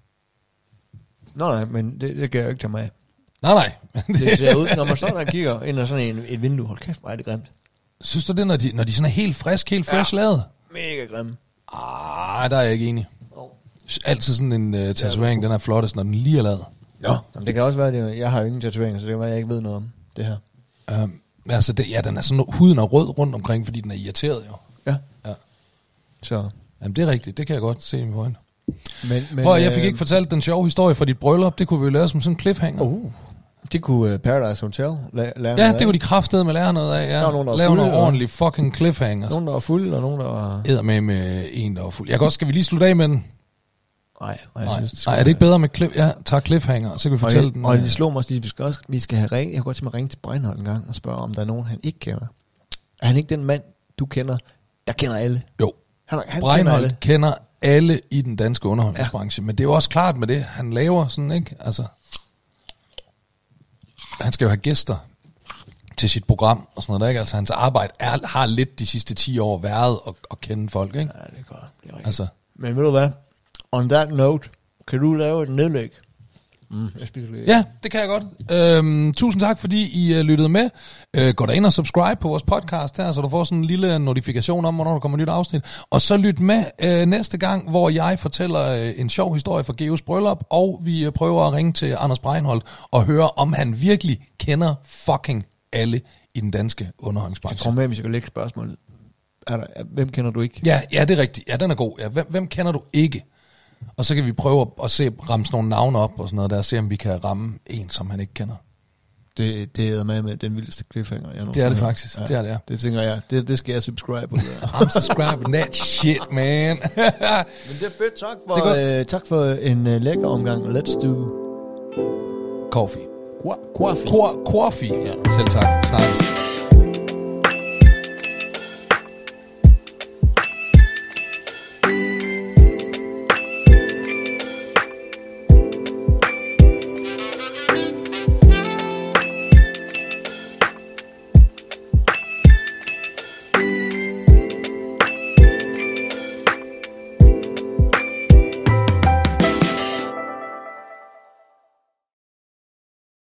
Nej, men det kan jeg jo ikke tage med. Nej. Det ser ud, når man står der og kigger ind ad sådan et vindue. Hold kæft, hvor er det grimt. Synes du det, når de sådan er helt fresh lavet? Mega grimt. Der er jeg ikke enig. Altid sådan en tatovering, den er flottest, når den lige er lavet. Ja, men det kan også være, det. Jeg har jo ingen tatoveringer, så det kan være, jeg ikke ved noget om det her. Men altså, den er sådan, huden er rød rundt omkring, fordi den er irriteret jo. Ja. Så. Jamen, det er rigtigt, det kan jeg godt se i mine øjne. Men jeg fik ikke fortalt den sjove historie fra dit bryllup, det kunne vi jo lave som sådan en cliffhanger. Det kunne Paradise Hotel lære. Ja, det kunne de kraftede med lære noget af. Ja. Lave nogle ordentlige fucking cliffhangers. Nogen, der var fulde, og nogen, der var... Med en, der var fuld. Jeg kan også, skal vi lige slutte af med den? Nej, er det ikke bedre med tager cliffhanger, så kan vi fortælle den. Og det slår mig også, vi skal have ringe. Jeg kan godt tænke mig at ringe til Breinholt en gang og spørge, om der er nogen, han ikke kender. Er han ikke den mand, du kender, der kender alle? Jo. Breinholt kender alle i den danske underholdningsbranche, men det er jo også klart med det, han laver sådan, ikke? Altså, han skal jo have gæster til sit program og sådan noget der, ikke? Altså, hans arbejde har lidt de sidste 10 år været at kende folk, ikke? Ja, det er godt. Det er altså. Men ved du hvad? On that note, kan du lave et nedlæg? Ja, det kan jeg godt. Tusind tak, fordi I lyttede med. Gå ind og subscribe på vores podcast her, så du får sådan en lille notifikation om, hvornår der kommer et nyt afsnit. Og så lyt med næste gang, hvor jeg fortæller en sjov historie fra Geos bryllup, og vi prøver at ringe til Anders Breinholt og høre, om han virkelig kender fucking alle i den danske underholdningsbranche. Jeg tror med, hvis jeg kan lægge spørgsmålet. Hvem kender du ikke? Ja, det er rigtigt. Ja, den er god. Ja, hvem kender du ikke? Og så kan vi prøve at ramme sådan nogle navne op og sådan noget der, og se om vi kan ramme en, som han ikke kender. Det er med den vildeste cliffhanger, jeg det er det faktisk. Ja, det er. Det tænker jeg. Det skal jeg subscribe på. I'm subscribing that shit, man. Men det er fedt. Tak for en lækker omgang. Let's do coffee. Coffee. Ja. Selv tak. Snakkes.